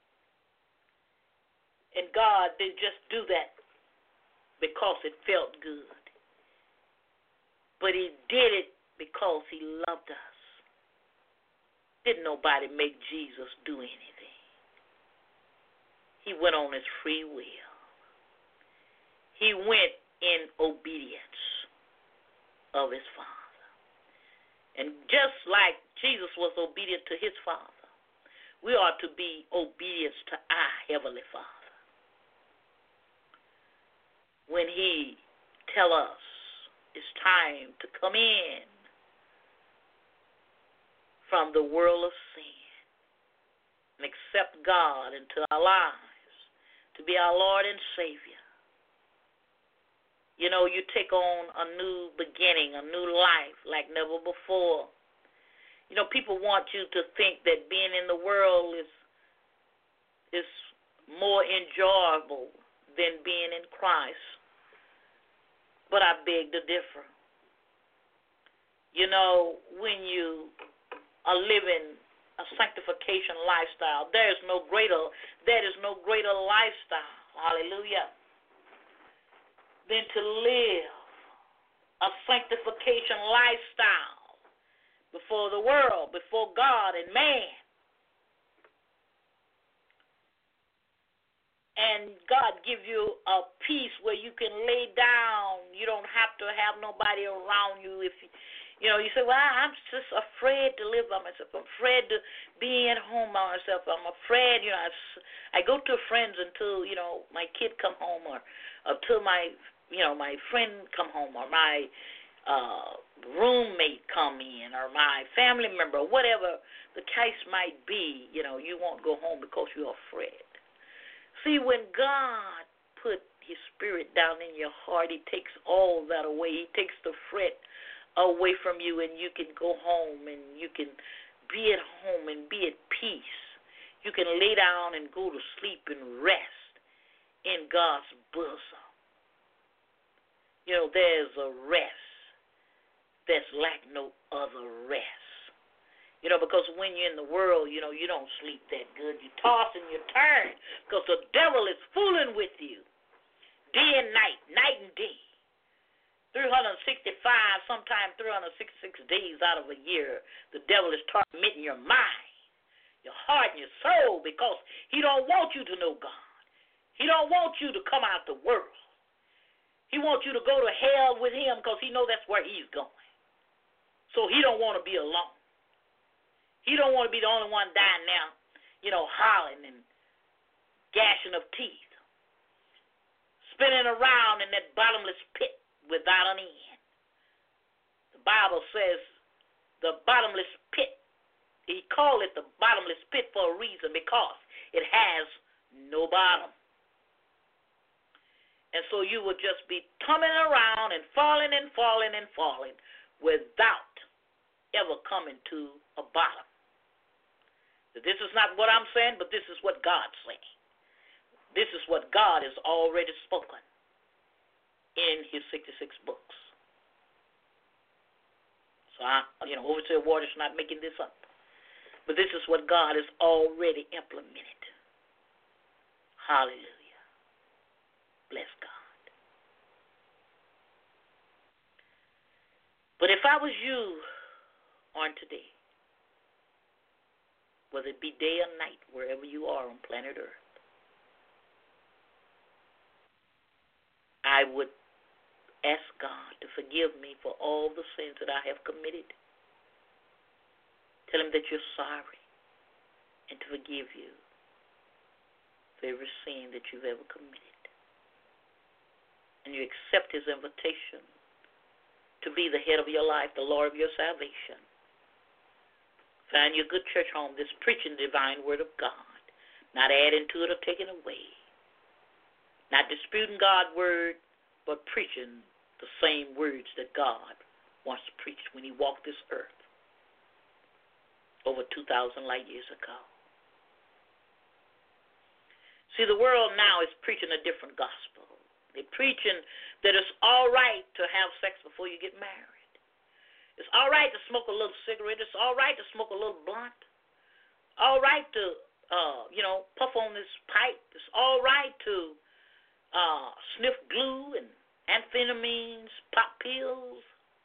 [SPEAKER 3] And God didn't just do that because it felt good, but he did it because he loved us. Didn't nobody make Jesus do anything. He went on his free will. He went in obedience of his Father. And just like Jesus was obedient to his Father, we are to be obedient to our Heavenly Father. When he tell us it's time to come in from the world of sin and accept God into our lives to be our Lord and Savior. You know, you take on a new beginning, a new life like never before. You know, people want you to think that being in the world is more enjoyable than being in Christ. But I beg to differ. You know, when you are living a sanctification lifestyle. That is no greater lifestyle, hallelujah, than to live a sanctification lifestyle before the world, before God and man. And God give you a peace where you can lay down. You don't have to have nobody around you. If you say, well, I'm just afraid to live by myself. I'm afraid to be at home by myself. I'm afraid, I go to friends until, my kid come home or until my friend come home or my roommate come in or my family member, whatever the case might be, you won't go home because you're afraid. See, when God put his spirit down in your heart, he takes all that away. He takes the fret away from you, and you can go home and you can be at home and be at peace. You can lay down and go to sleep and rest in God's bosom. There's a rest that's like no other rest. Because when you're in the world, you don't sleep that good. You toss and you turn because the devil is fooling with you day and night and day. 365, sometimes 366 days out of a year, the devil is tormenting your mind, your heart, and your soul because he don't want you to know God. He don't want you to come out the world. He wants you to go to hell with him because he knows that's where he's going. So he don't want to be alone. He don't want to be the only one dying now, hollering and gashing of teeth, spinning around in that bottomless pit without an end. The Bible says the bottomless pit, he called it the bottomless pit for a reason because it has no bottom. And so you will just be tumbling around and falling and falling and falling without ever coming to a bottom. This is not what I'm saying, but this is what God's saying. This is what God has already spoken in his 66 books. So, Overseer Waters not making this up. But this is what God has already implemented. Hallelujah. Bless God. But if I was you on today, whether it be day or night, wherever you are on planet Earth, I would ask God to forgive me for all the sins that I have committed. Tell him that you're sorry and to forgive you for every sin that you've ever committed. And you accept his invitation to be the head of your life, the Lord of your salvation. Find your good church home that's preaching the divine word of God, not adding to it or taking away, not disputing God's word, but preaching the same words that God once preached when he walked this earth over 2,000 light years ago. See, the world now is preaching a different gospel. They're preaching that it's all right to have sex before you get married. It's all right to smoke a little cigarette. It's all right to smoke a little blunt. All right to, puff on this pipe. It's all right to sniff glue and amphetamines, pop pills.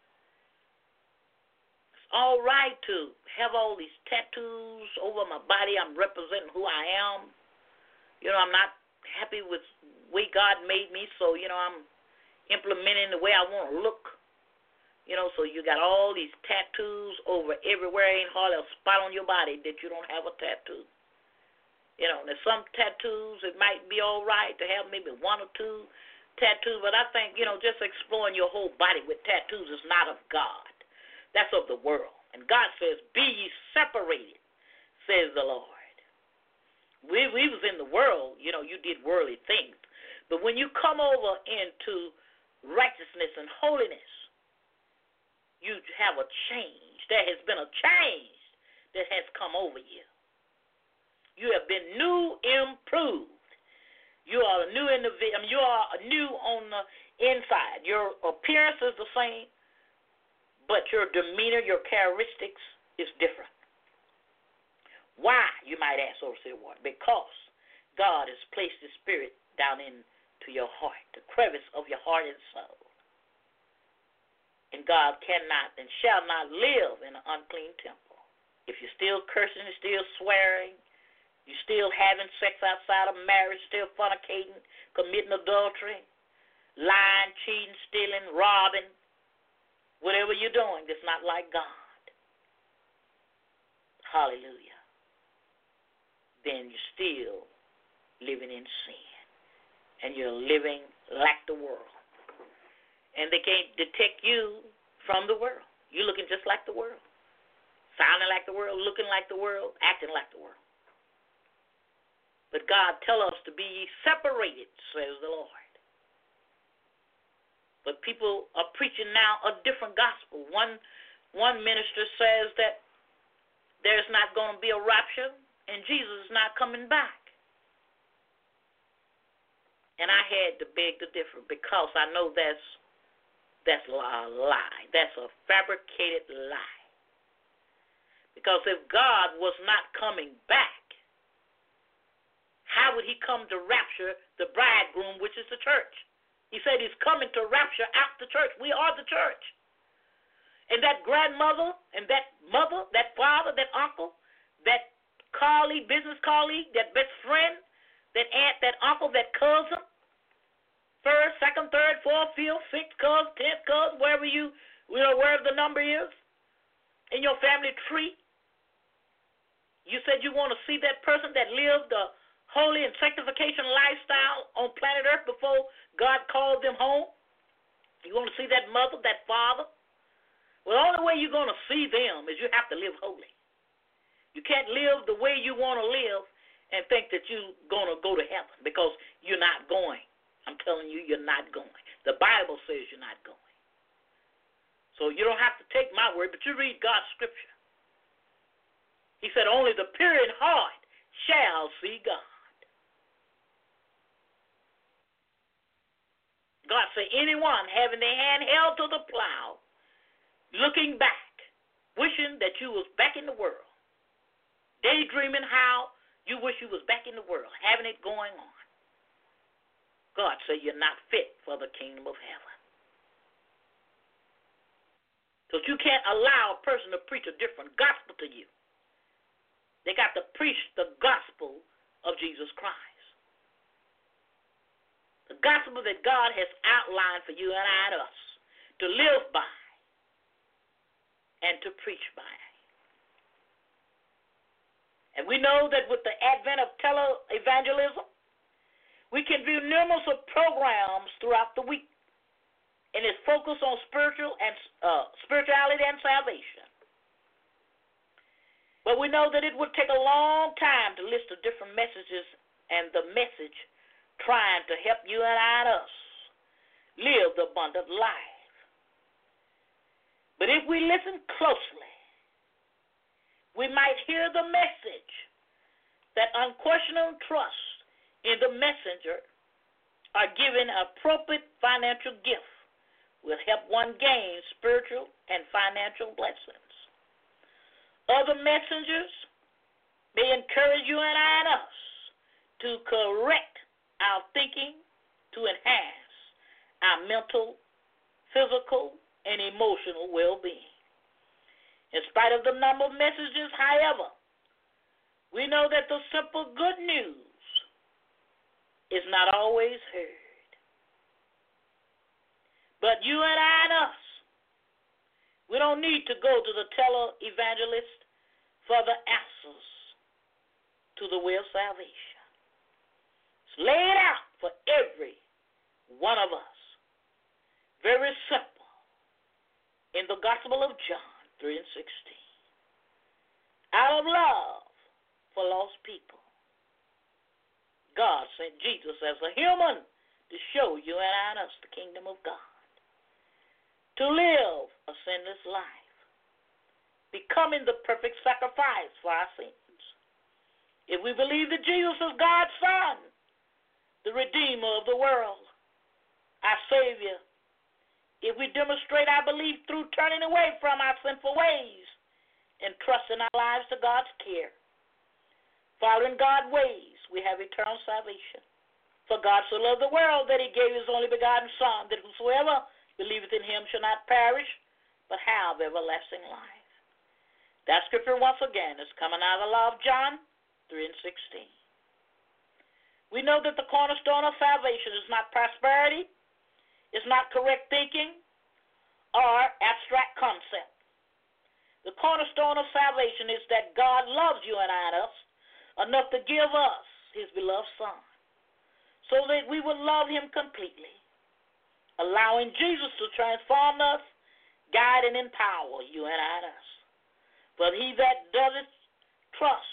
[SPEAKER 3] It's all right to have all these tattoos over my body. I'm representing who I am. I'm not happy with the way God made me, so, I'm implementing the way I want to look. So you got all these tattoos over everywhere. Ain't hardly a spot on your body that you don't have a tattoo. There's some tattoos, it might be all right to have maybe one or two tattoos, but I think, just exploring your whole body with tattoos is not of God. That's of the world. And God says, be ye separated, says the Lord. We was in the world, you did worldly things. But when you come over into righteousness and holiness, you have a change. There has been a change that has come over you. You have been new, improved. You are a new individual. You are new on the inside. Your appearance is the same, but your demeanor, your characteristics is different. Why, you might ask, Overseer Ward? Because God has placed His Spirit down into your heart, the crevice of your heart and soul. And God cannot and shall not live in an unclean temple. If you're still cursing, you're still swearing, you're still having sex outside of marriage, still fornicating, committing adultery, lying, cheating, stealing, robbing, whatever you're doing that's not like God. Hallelujah. Then you're still living in sin. And you're living like the world. And they can't detect you from the world. You're looking just like the world. Sounding like the world, looking like the world, acting like the world. But God tells us to be ye separated, says the Lord. But people are preaching now a different gospel. One minister says that there's not going to be a rapture and Jesus is not coming back. And I had to beg to differ because I know that's a lie. That's a fabricated lie. Because if God was not coming back, how would He come to rapture the bridegroom, which is the church? He said He's coming to rapture out the church. We are the church. And that grandmother and that mother, that father, that uncle, that colleague, business colleague, that best friend, that aunt, that uncle, that cousin, first, second, third, fourth, fifth, sixth cousin, 10th cousin, wherever wherever the number is in your family tree. You said you want to see that person that lived the holy and sanctification lifestyle on planet Earth before God called them home. You want to see that mother, that father? Well, the only way you're going to see them is you have to live holy. You can't live the way you want to live and think that you're going to go to heaven because you're not going. I'm telling you, you're not going. The Bible says you're not going. So you don't have to take my word, but you read God's scripture. He said, only the pure in heart shall see God. God said, anyone having their hand held to the plow, looking back, wishing that you was back in the world, daydreaming how you wish you was back in the world, having it going on. God said you're not fit for the kingdom of heaven. So you can't allow a person to preach a different gospel to you. They got to preach the gospel of Jesus Christ. The gospel that God has outlined for you and I and us to live by and to preach by. And we know that with the advent of televangelism, we can view numerous of programs throughout the week, and it's focused on spirituality and salvation. But we know that it would take a long time to list the different messages and the message trying to help you and I and us live the abundant life. But if we listen closely, we might hear the message that unquestionable trust in the messenger are given appropriate financial gift will help one gain spiritual and financial blessings. Other messengers may encourage you and I and us to correct our thinking to enhance our mental, physical, and emotional well-being. In spite of the number of messages, however, we know that the simple good news is not always heard. But you and I and us, we don't need to go to the televangelist for the answers to the way of salvation. It's laid out for every one of us. Very simple. In the Gospel of John 3:16. Out of love for lost people, God sent Jesus as a human to show you and I and us the kingdom of God. To live a sinless life, becoming the perfect sacrifice for our sins. If we believe that Jesus is God's Son, the Redeemer of the world, our Savior, if we demonstrate our belief through turning away from our sinful ways and trusting our lives to God's care, following God's ways, we have eternal salvation. For God so loved the world that he gave his only begotten Son, that whosoever believeth in him shall not perish, but have everlasting life. That scripture, once again, is coming out of the law of John 3:16. We know that the cornerstone of salvation is not prosperity, it's not correct thinking, or abstract concept. The cornerstone of salvation is that God loves you and us enough to give us his beloved Son, so that we would love him completely, allowing Jesus to transform us, guide, and empower you and us. But he that doeth trust,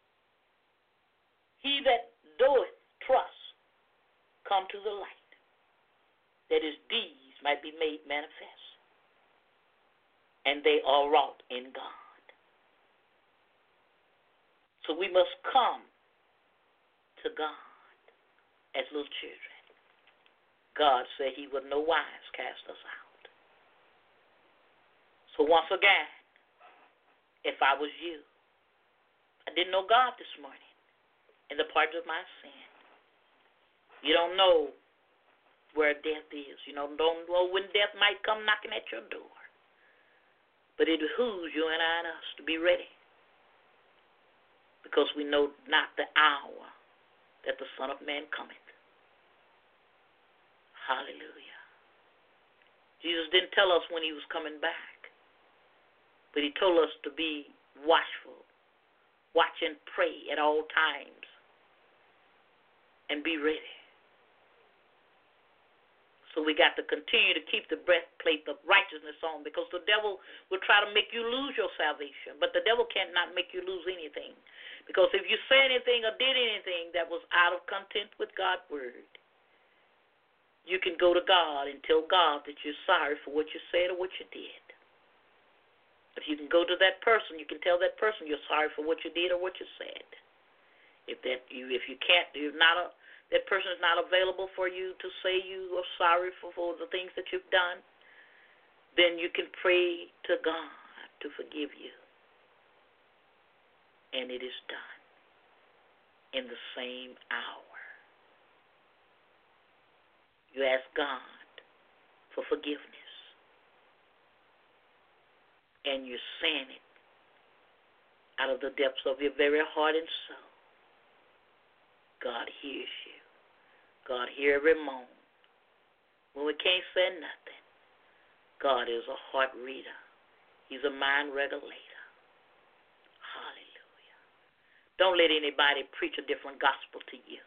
[SPEAKER 3] he that doeth trust, come to the light, that his deeds might be made manifest, and they are wrought in God. So we must come to God as little children. God said he would no wise cast us out. So once again, if I was you, I didn't know God this morning in the parts of my sin. You don't know where death is. You don't know when death might come knocking at your door. But it behooves you and us to be ready, because we know not the hour that the Son of Man cometh. Hallelujah. Jesus didn't tell us when he was coming back, but he told us to be watchful, watch and pray at all times, and be ready. So we got to continue to keep the breastplate of righteousness on, because the devil will try to make you lose your salvation. But the devil can't not make you lose anything. Because if you say anything or did anything that was out of content with God's word, you can go to God and tell God that you're sorry for what you said or what you did. If you can go to that person, you can tell that person you're sorry for what you did or what you said. If you can't, that person is not available for you to say you are sorry for the things that you've done, then you can pray to God to forgive you. And it is done in the same hour. You ask God for forgiveness, and you're saying it out of the depths of your very heart and soul. God hears you. God hears every moan. When we can't say nothing, God is a heart reader. He's a mind regulator. Hallelujah. Don't let anybody preach a different gospel to you.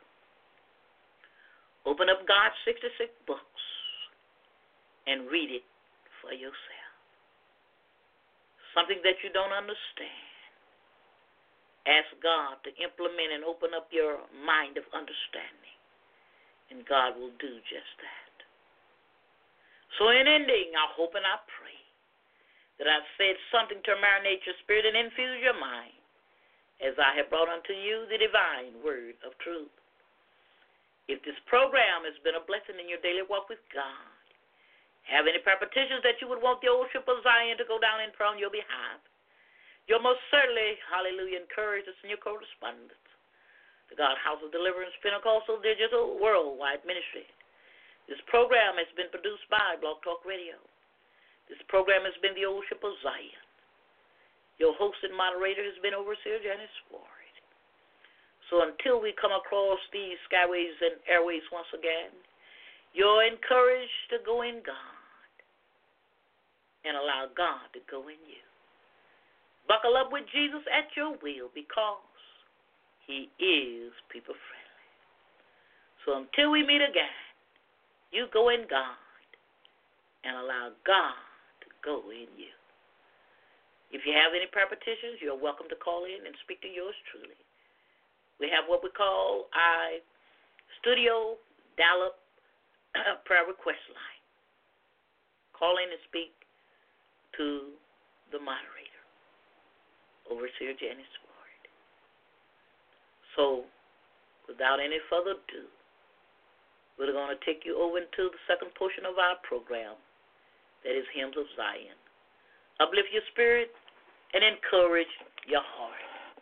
[SPEAKER 3] Open up God's 66 books and read it for yourself. Something that you don't understand, ask God to implement and open up your mind of understanding, and God will do just that. So in ending, I hope and I pray that I've said something to marinate your spirit and infuse your mind, as I have brought unto you the divine word of truth. If this program has been a blessing in your daily walk with God, have any prayer petitions that you would want the old ship of Zion to go down in prayer on your behalf, you're most certainly, hallelujah, encouraged us in your correspondence. The God House of Deliverance Pentecostal Digital Worldwide Ministry. This program has been produced by Blog Talk Radio. This program has been the Old Ship of Zion. Your host and moderator has been Overseer Janice Ward. So until we come across these skyways and airways once again, you're encouraged to go in God and allow God to go in you. Buckle up with Jesus at your will, because he is people friendly. So until we meet again, you go in God and allow God to go in you. If you have any prayer petitions, you're welcome to call in and speak to yours truly. We have what we call our studio dial-up prayer request line. Call in and speak to the moderator, Overseer Janice Ward. So, without any further ado, we're going to take you over into the second portion of our program, that is Hymns of Zion. Uplift your spirit and encourage your heart.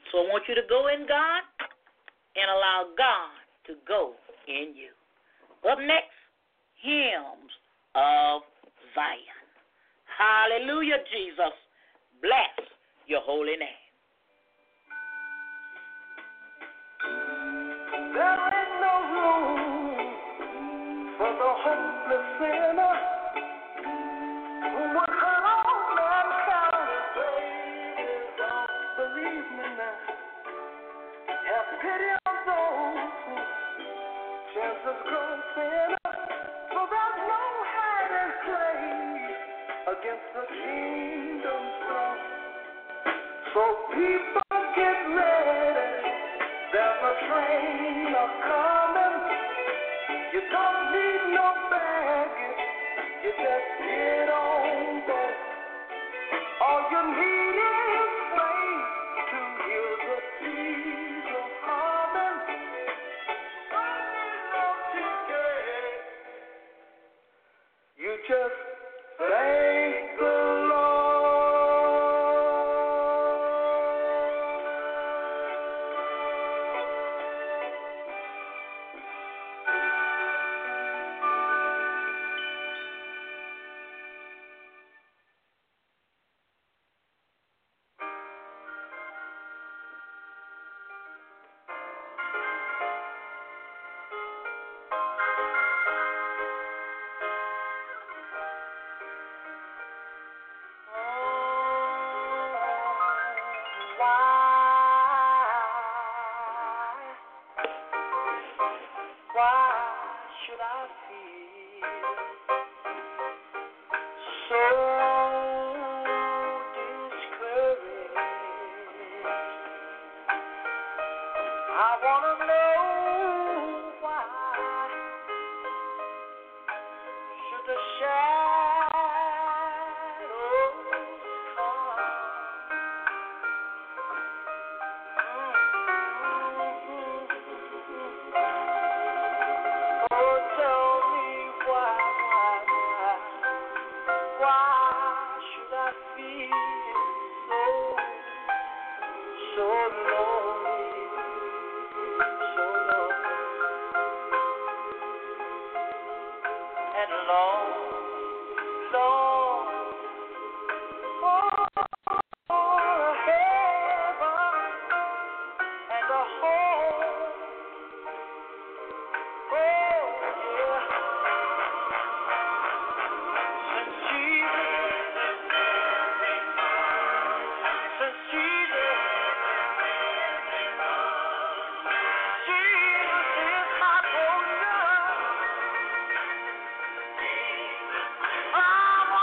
[SPEAKER 3] So I want you to go in God and allow God to go in you. Up next, hymns of Zion. Hallelujah, Jesus. Bless your holy name.
[SPEAKER 4] There ain't no room for the hopeless sinner who would hurt all mankind. Believe me now. Have pity on those whose chances grow thinner. So there's no hiding place against the kingdom's throne. So people get ready. There's a train a-coming. You don't need no baggage. You just get on board. All you need is faith to hear the Jesus humming. Don't need no ticket. You just thank the Lord. Why should I feel so discouraged? I wanna know why should the shadows come? Oh, tell me why should I feel so lonely, so lonely, and long, for a heaven and a home. Oh, yeah. Since Jesus is my portion. I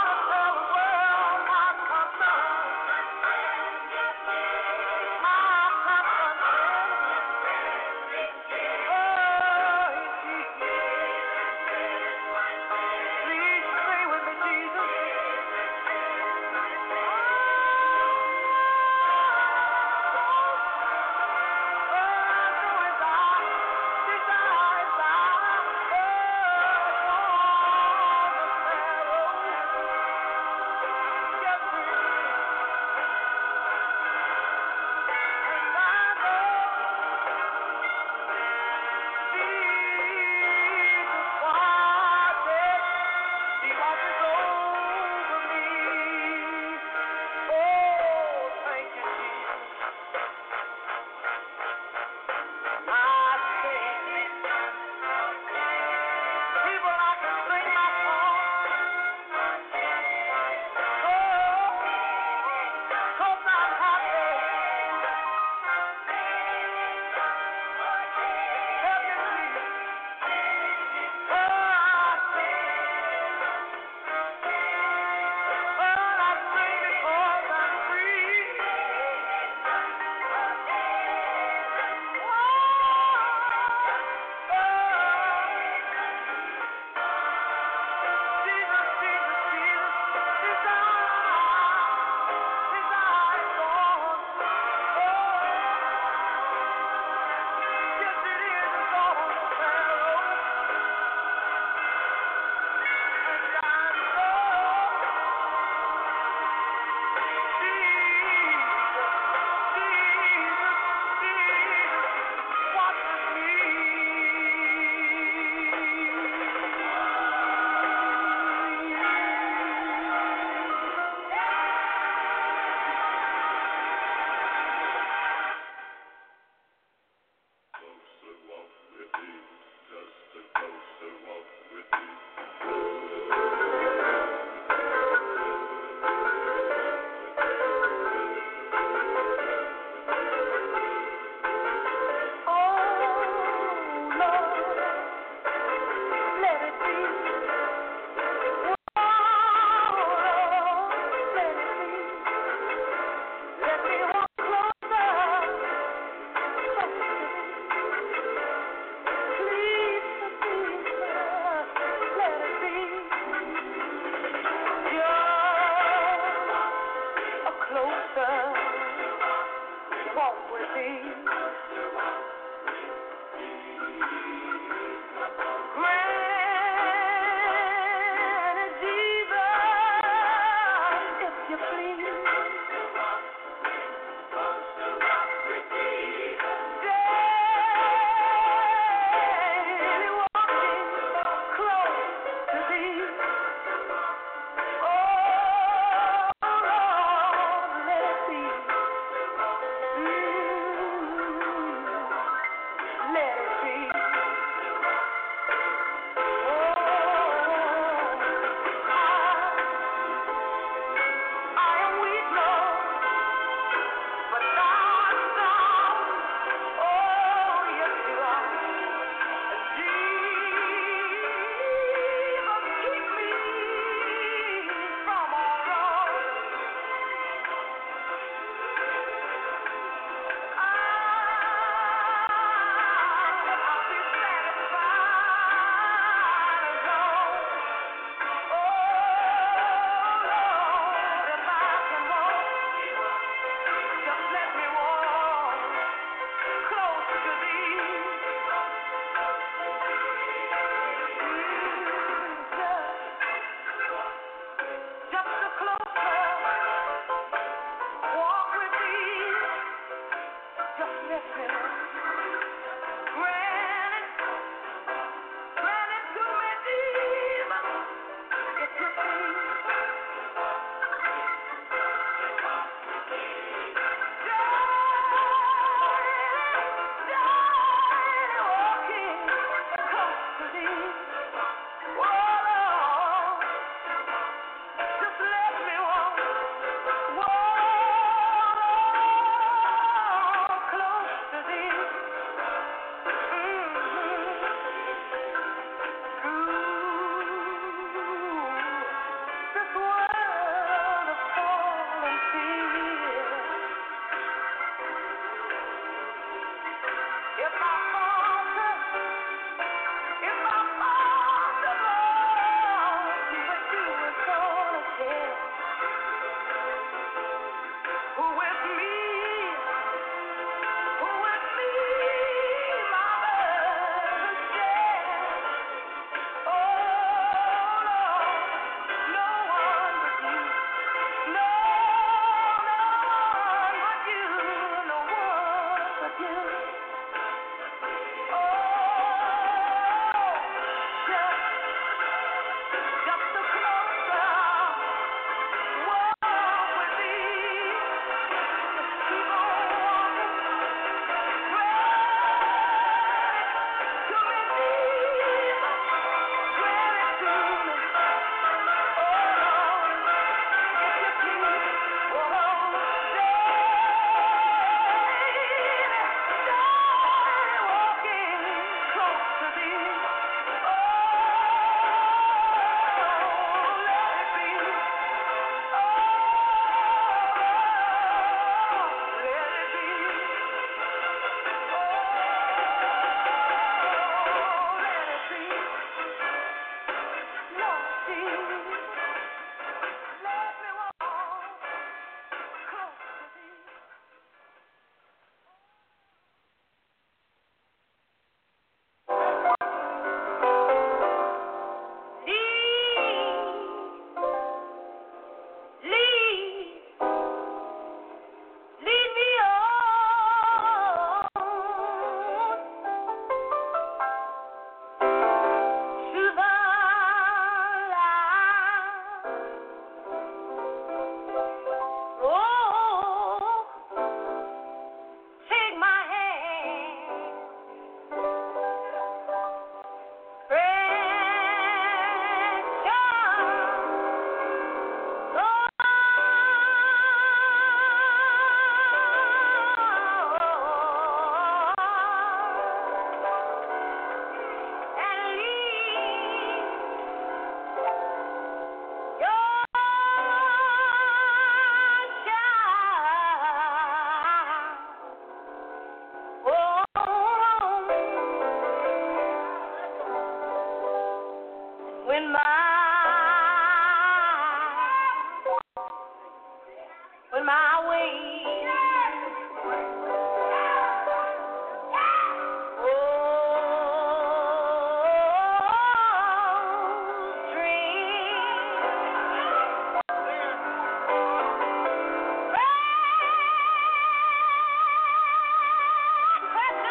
[SPEAKER 4] my wings.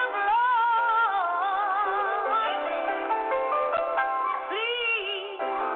[SPEAKER 4] Please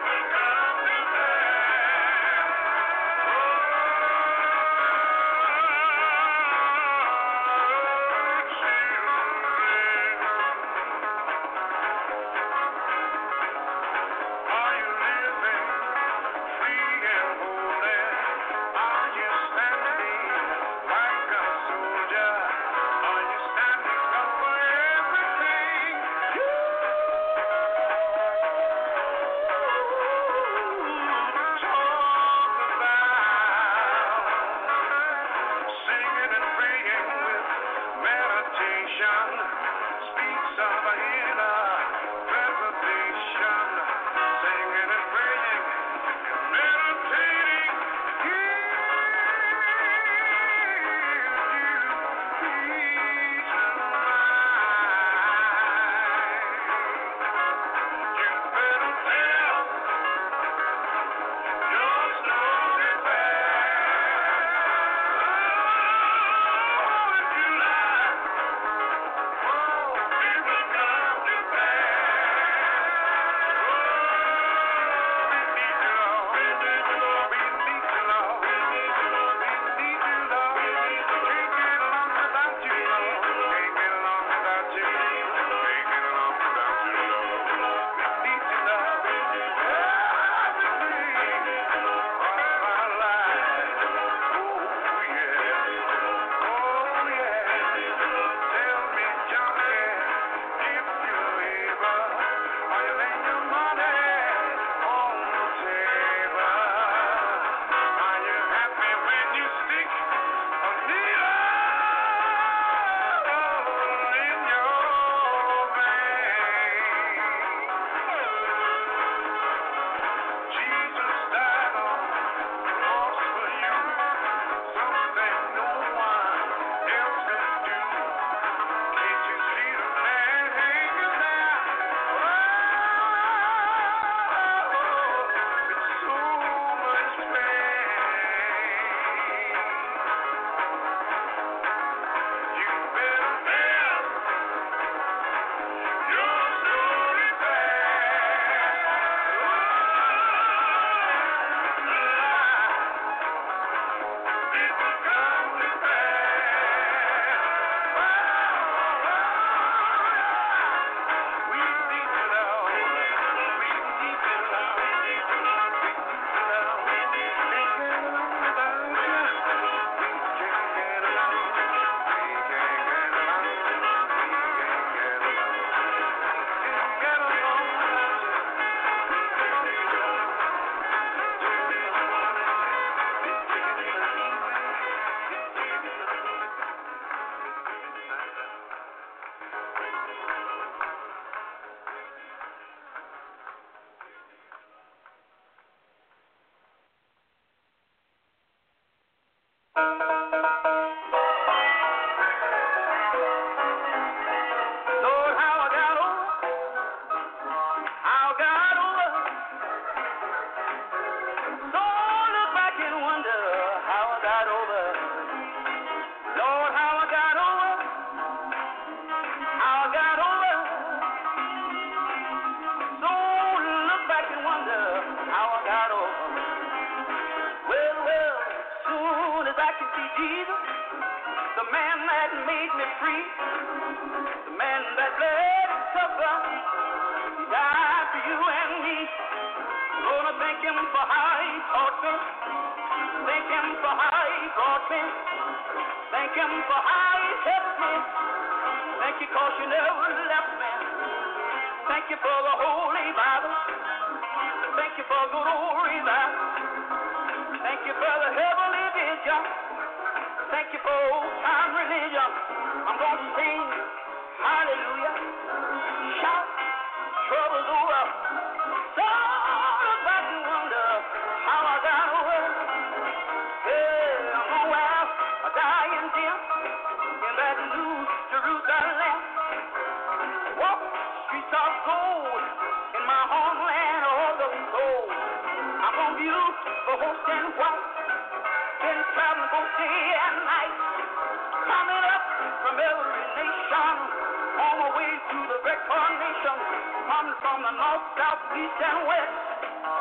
[SPEAKER 2] From the north, south, east, and west.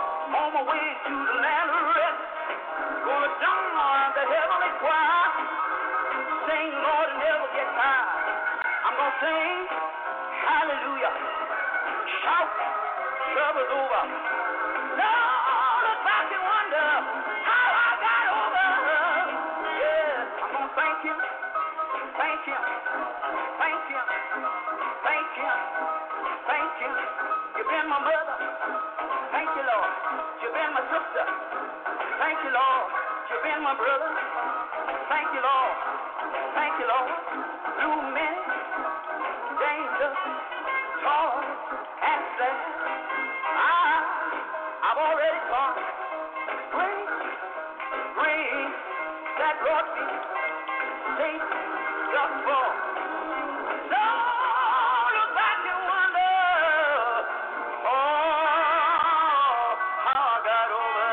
[SPEAKER 4] on my way to the land of rest. Gonna join the heavenly choir. Sing, Lord, and never get tired. I'm gonna sing, hallelujah. Shout, trouble's over. Lord, look back and wonder how I got over. Yeah, I'm gonna thank Him, thank Him, thank Him, thank Him, thank Him. You've been my mother. Thank you, Lord. You've been my sister. Thank you, Lord. You've been my brother. Thank you, Lord. Thank you, Lord. Through many dangers, toils, and snares, I've already gone. Grace that brought me safe thus far. So look back and wonder, oh, how I got over.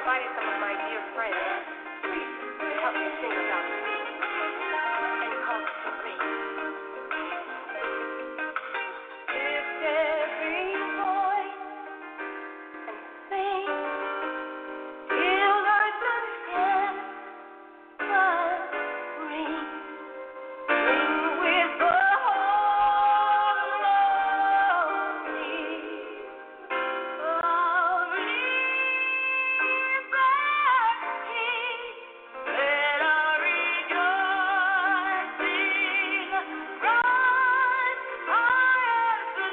[SPEAKER 5] invited some of my dear friends to help me sing about peace. And he called it to me. Lift every voice and sing. Till earth understands what brings. Sing with the whole melody of liberty. Let our rejoicing rise high as the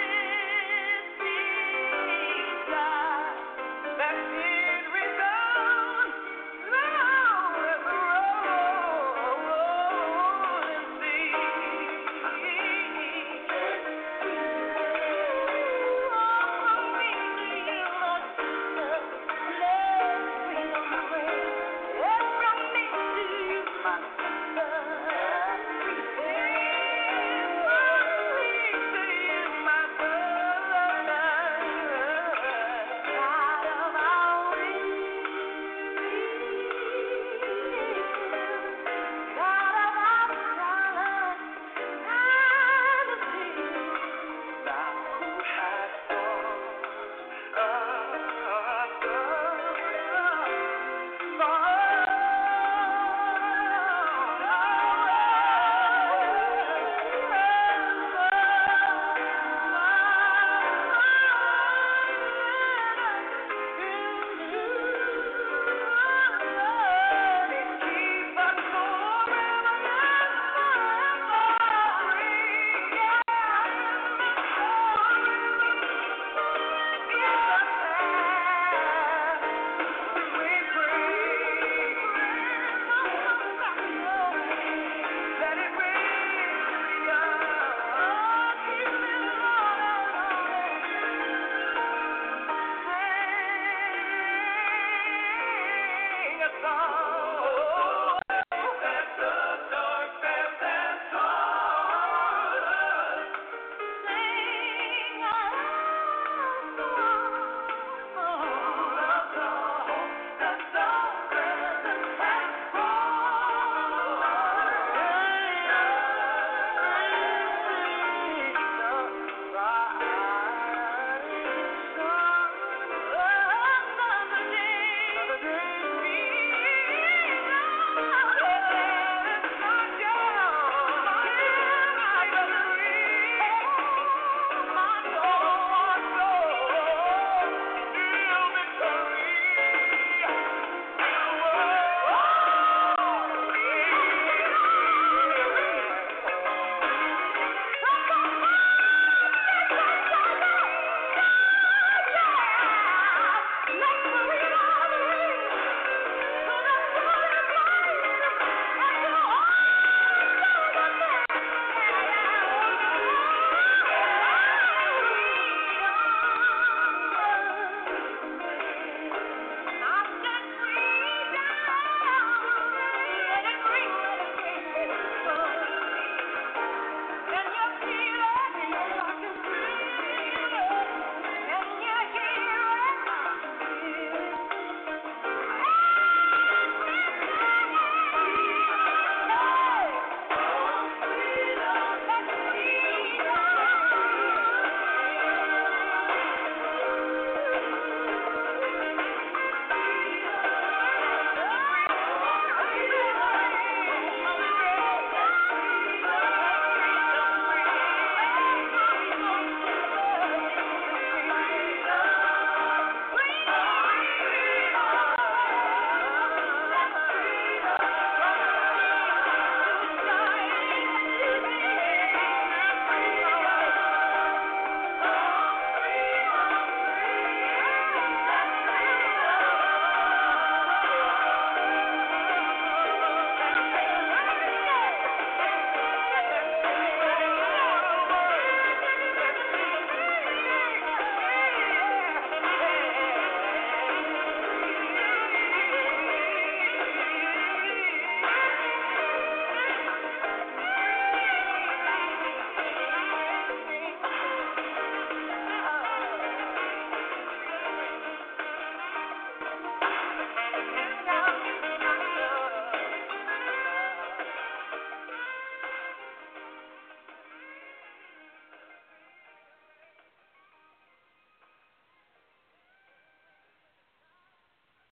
[SPEAKER 5] lifting sky. Let it resound loud as the rolling sea. From me to you, Lord Jesus, let freedom ring. Yes, from me to you, my sister. From me to you, my brother. God of our God of our silence and the peace. Thou who hast taught song.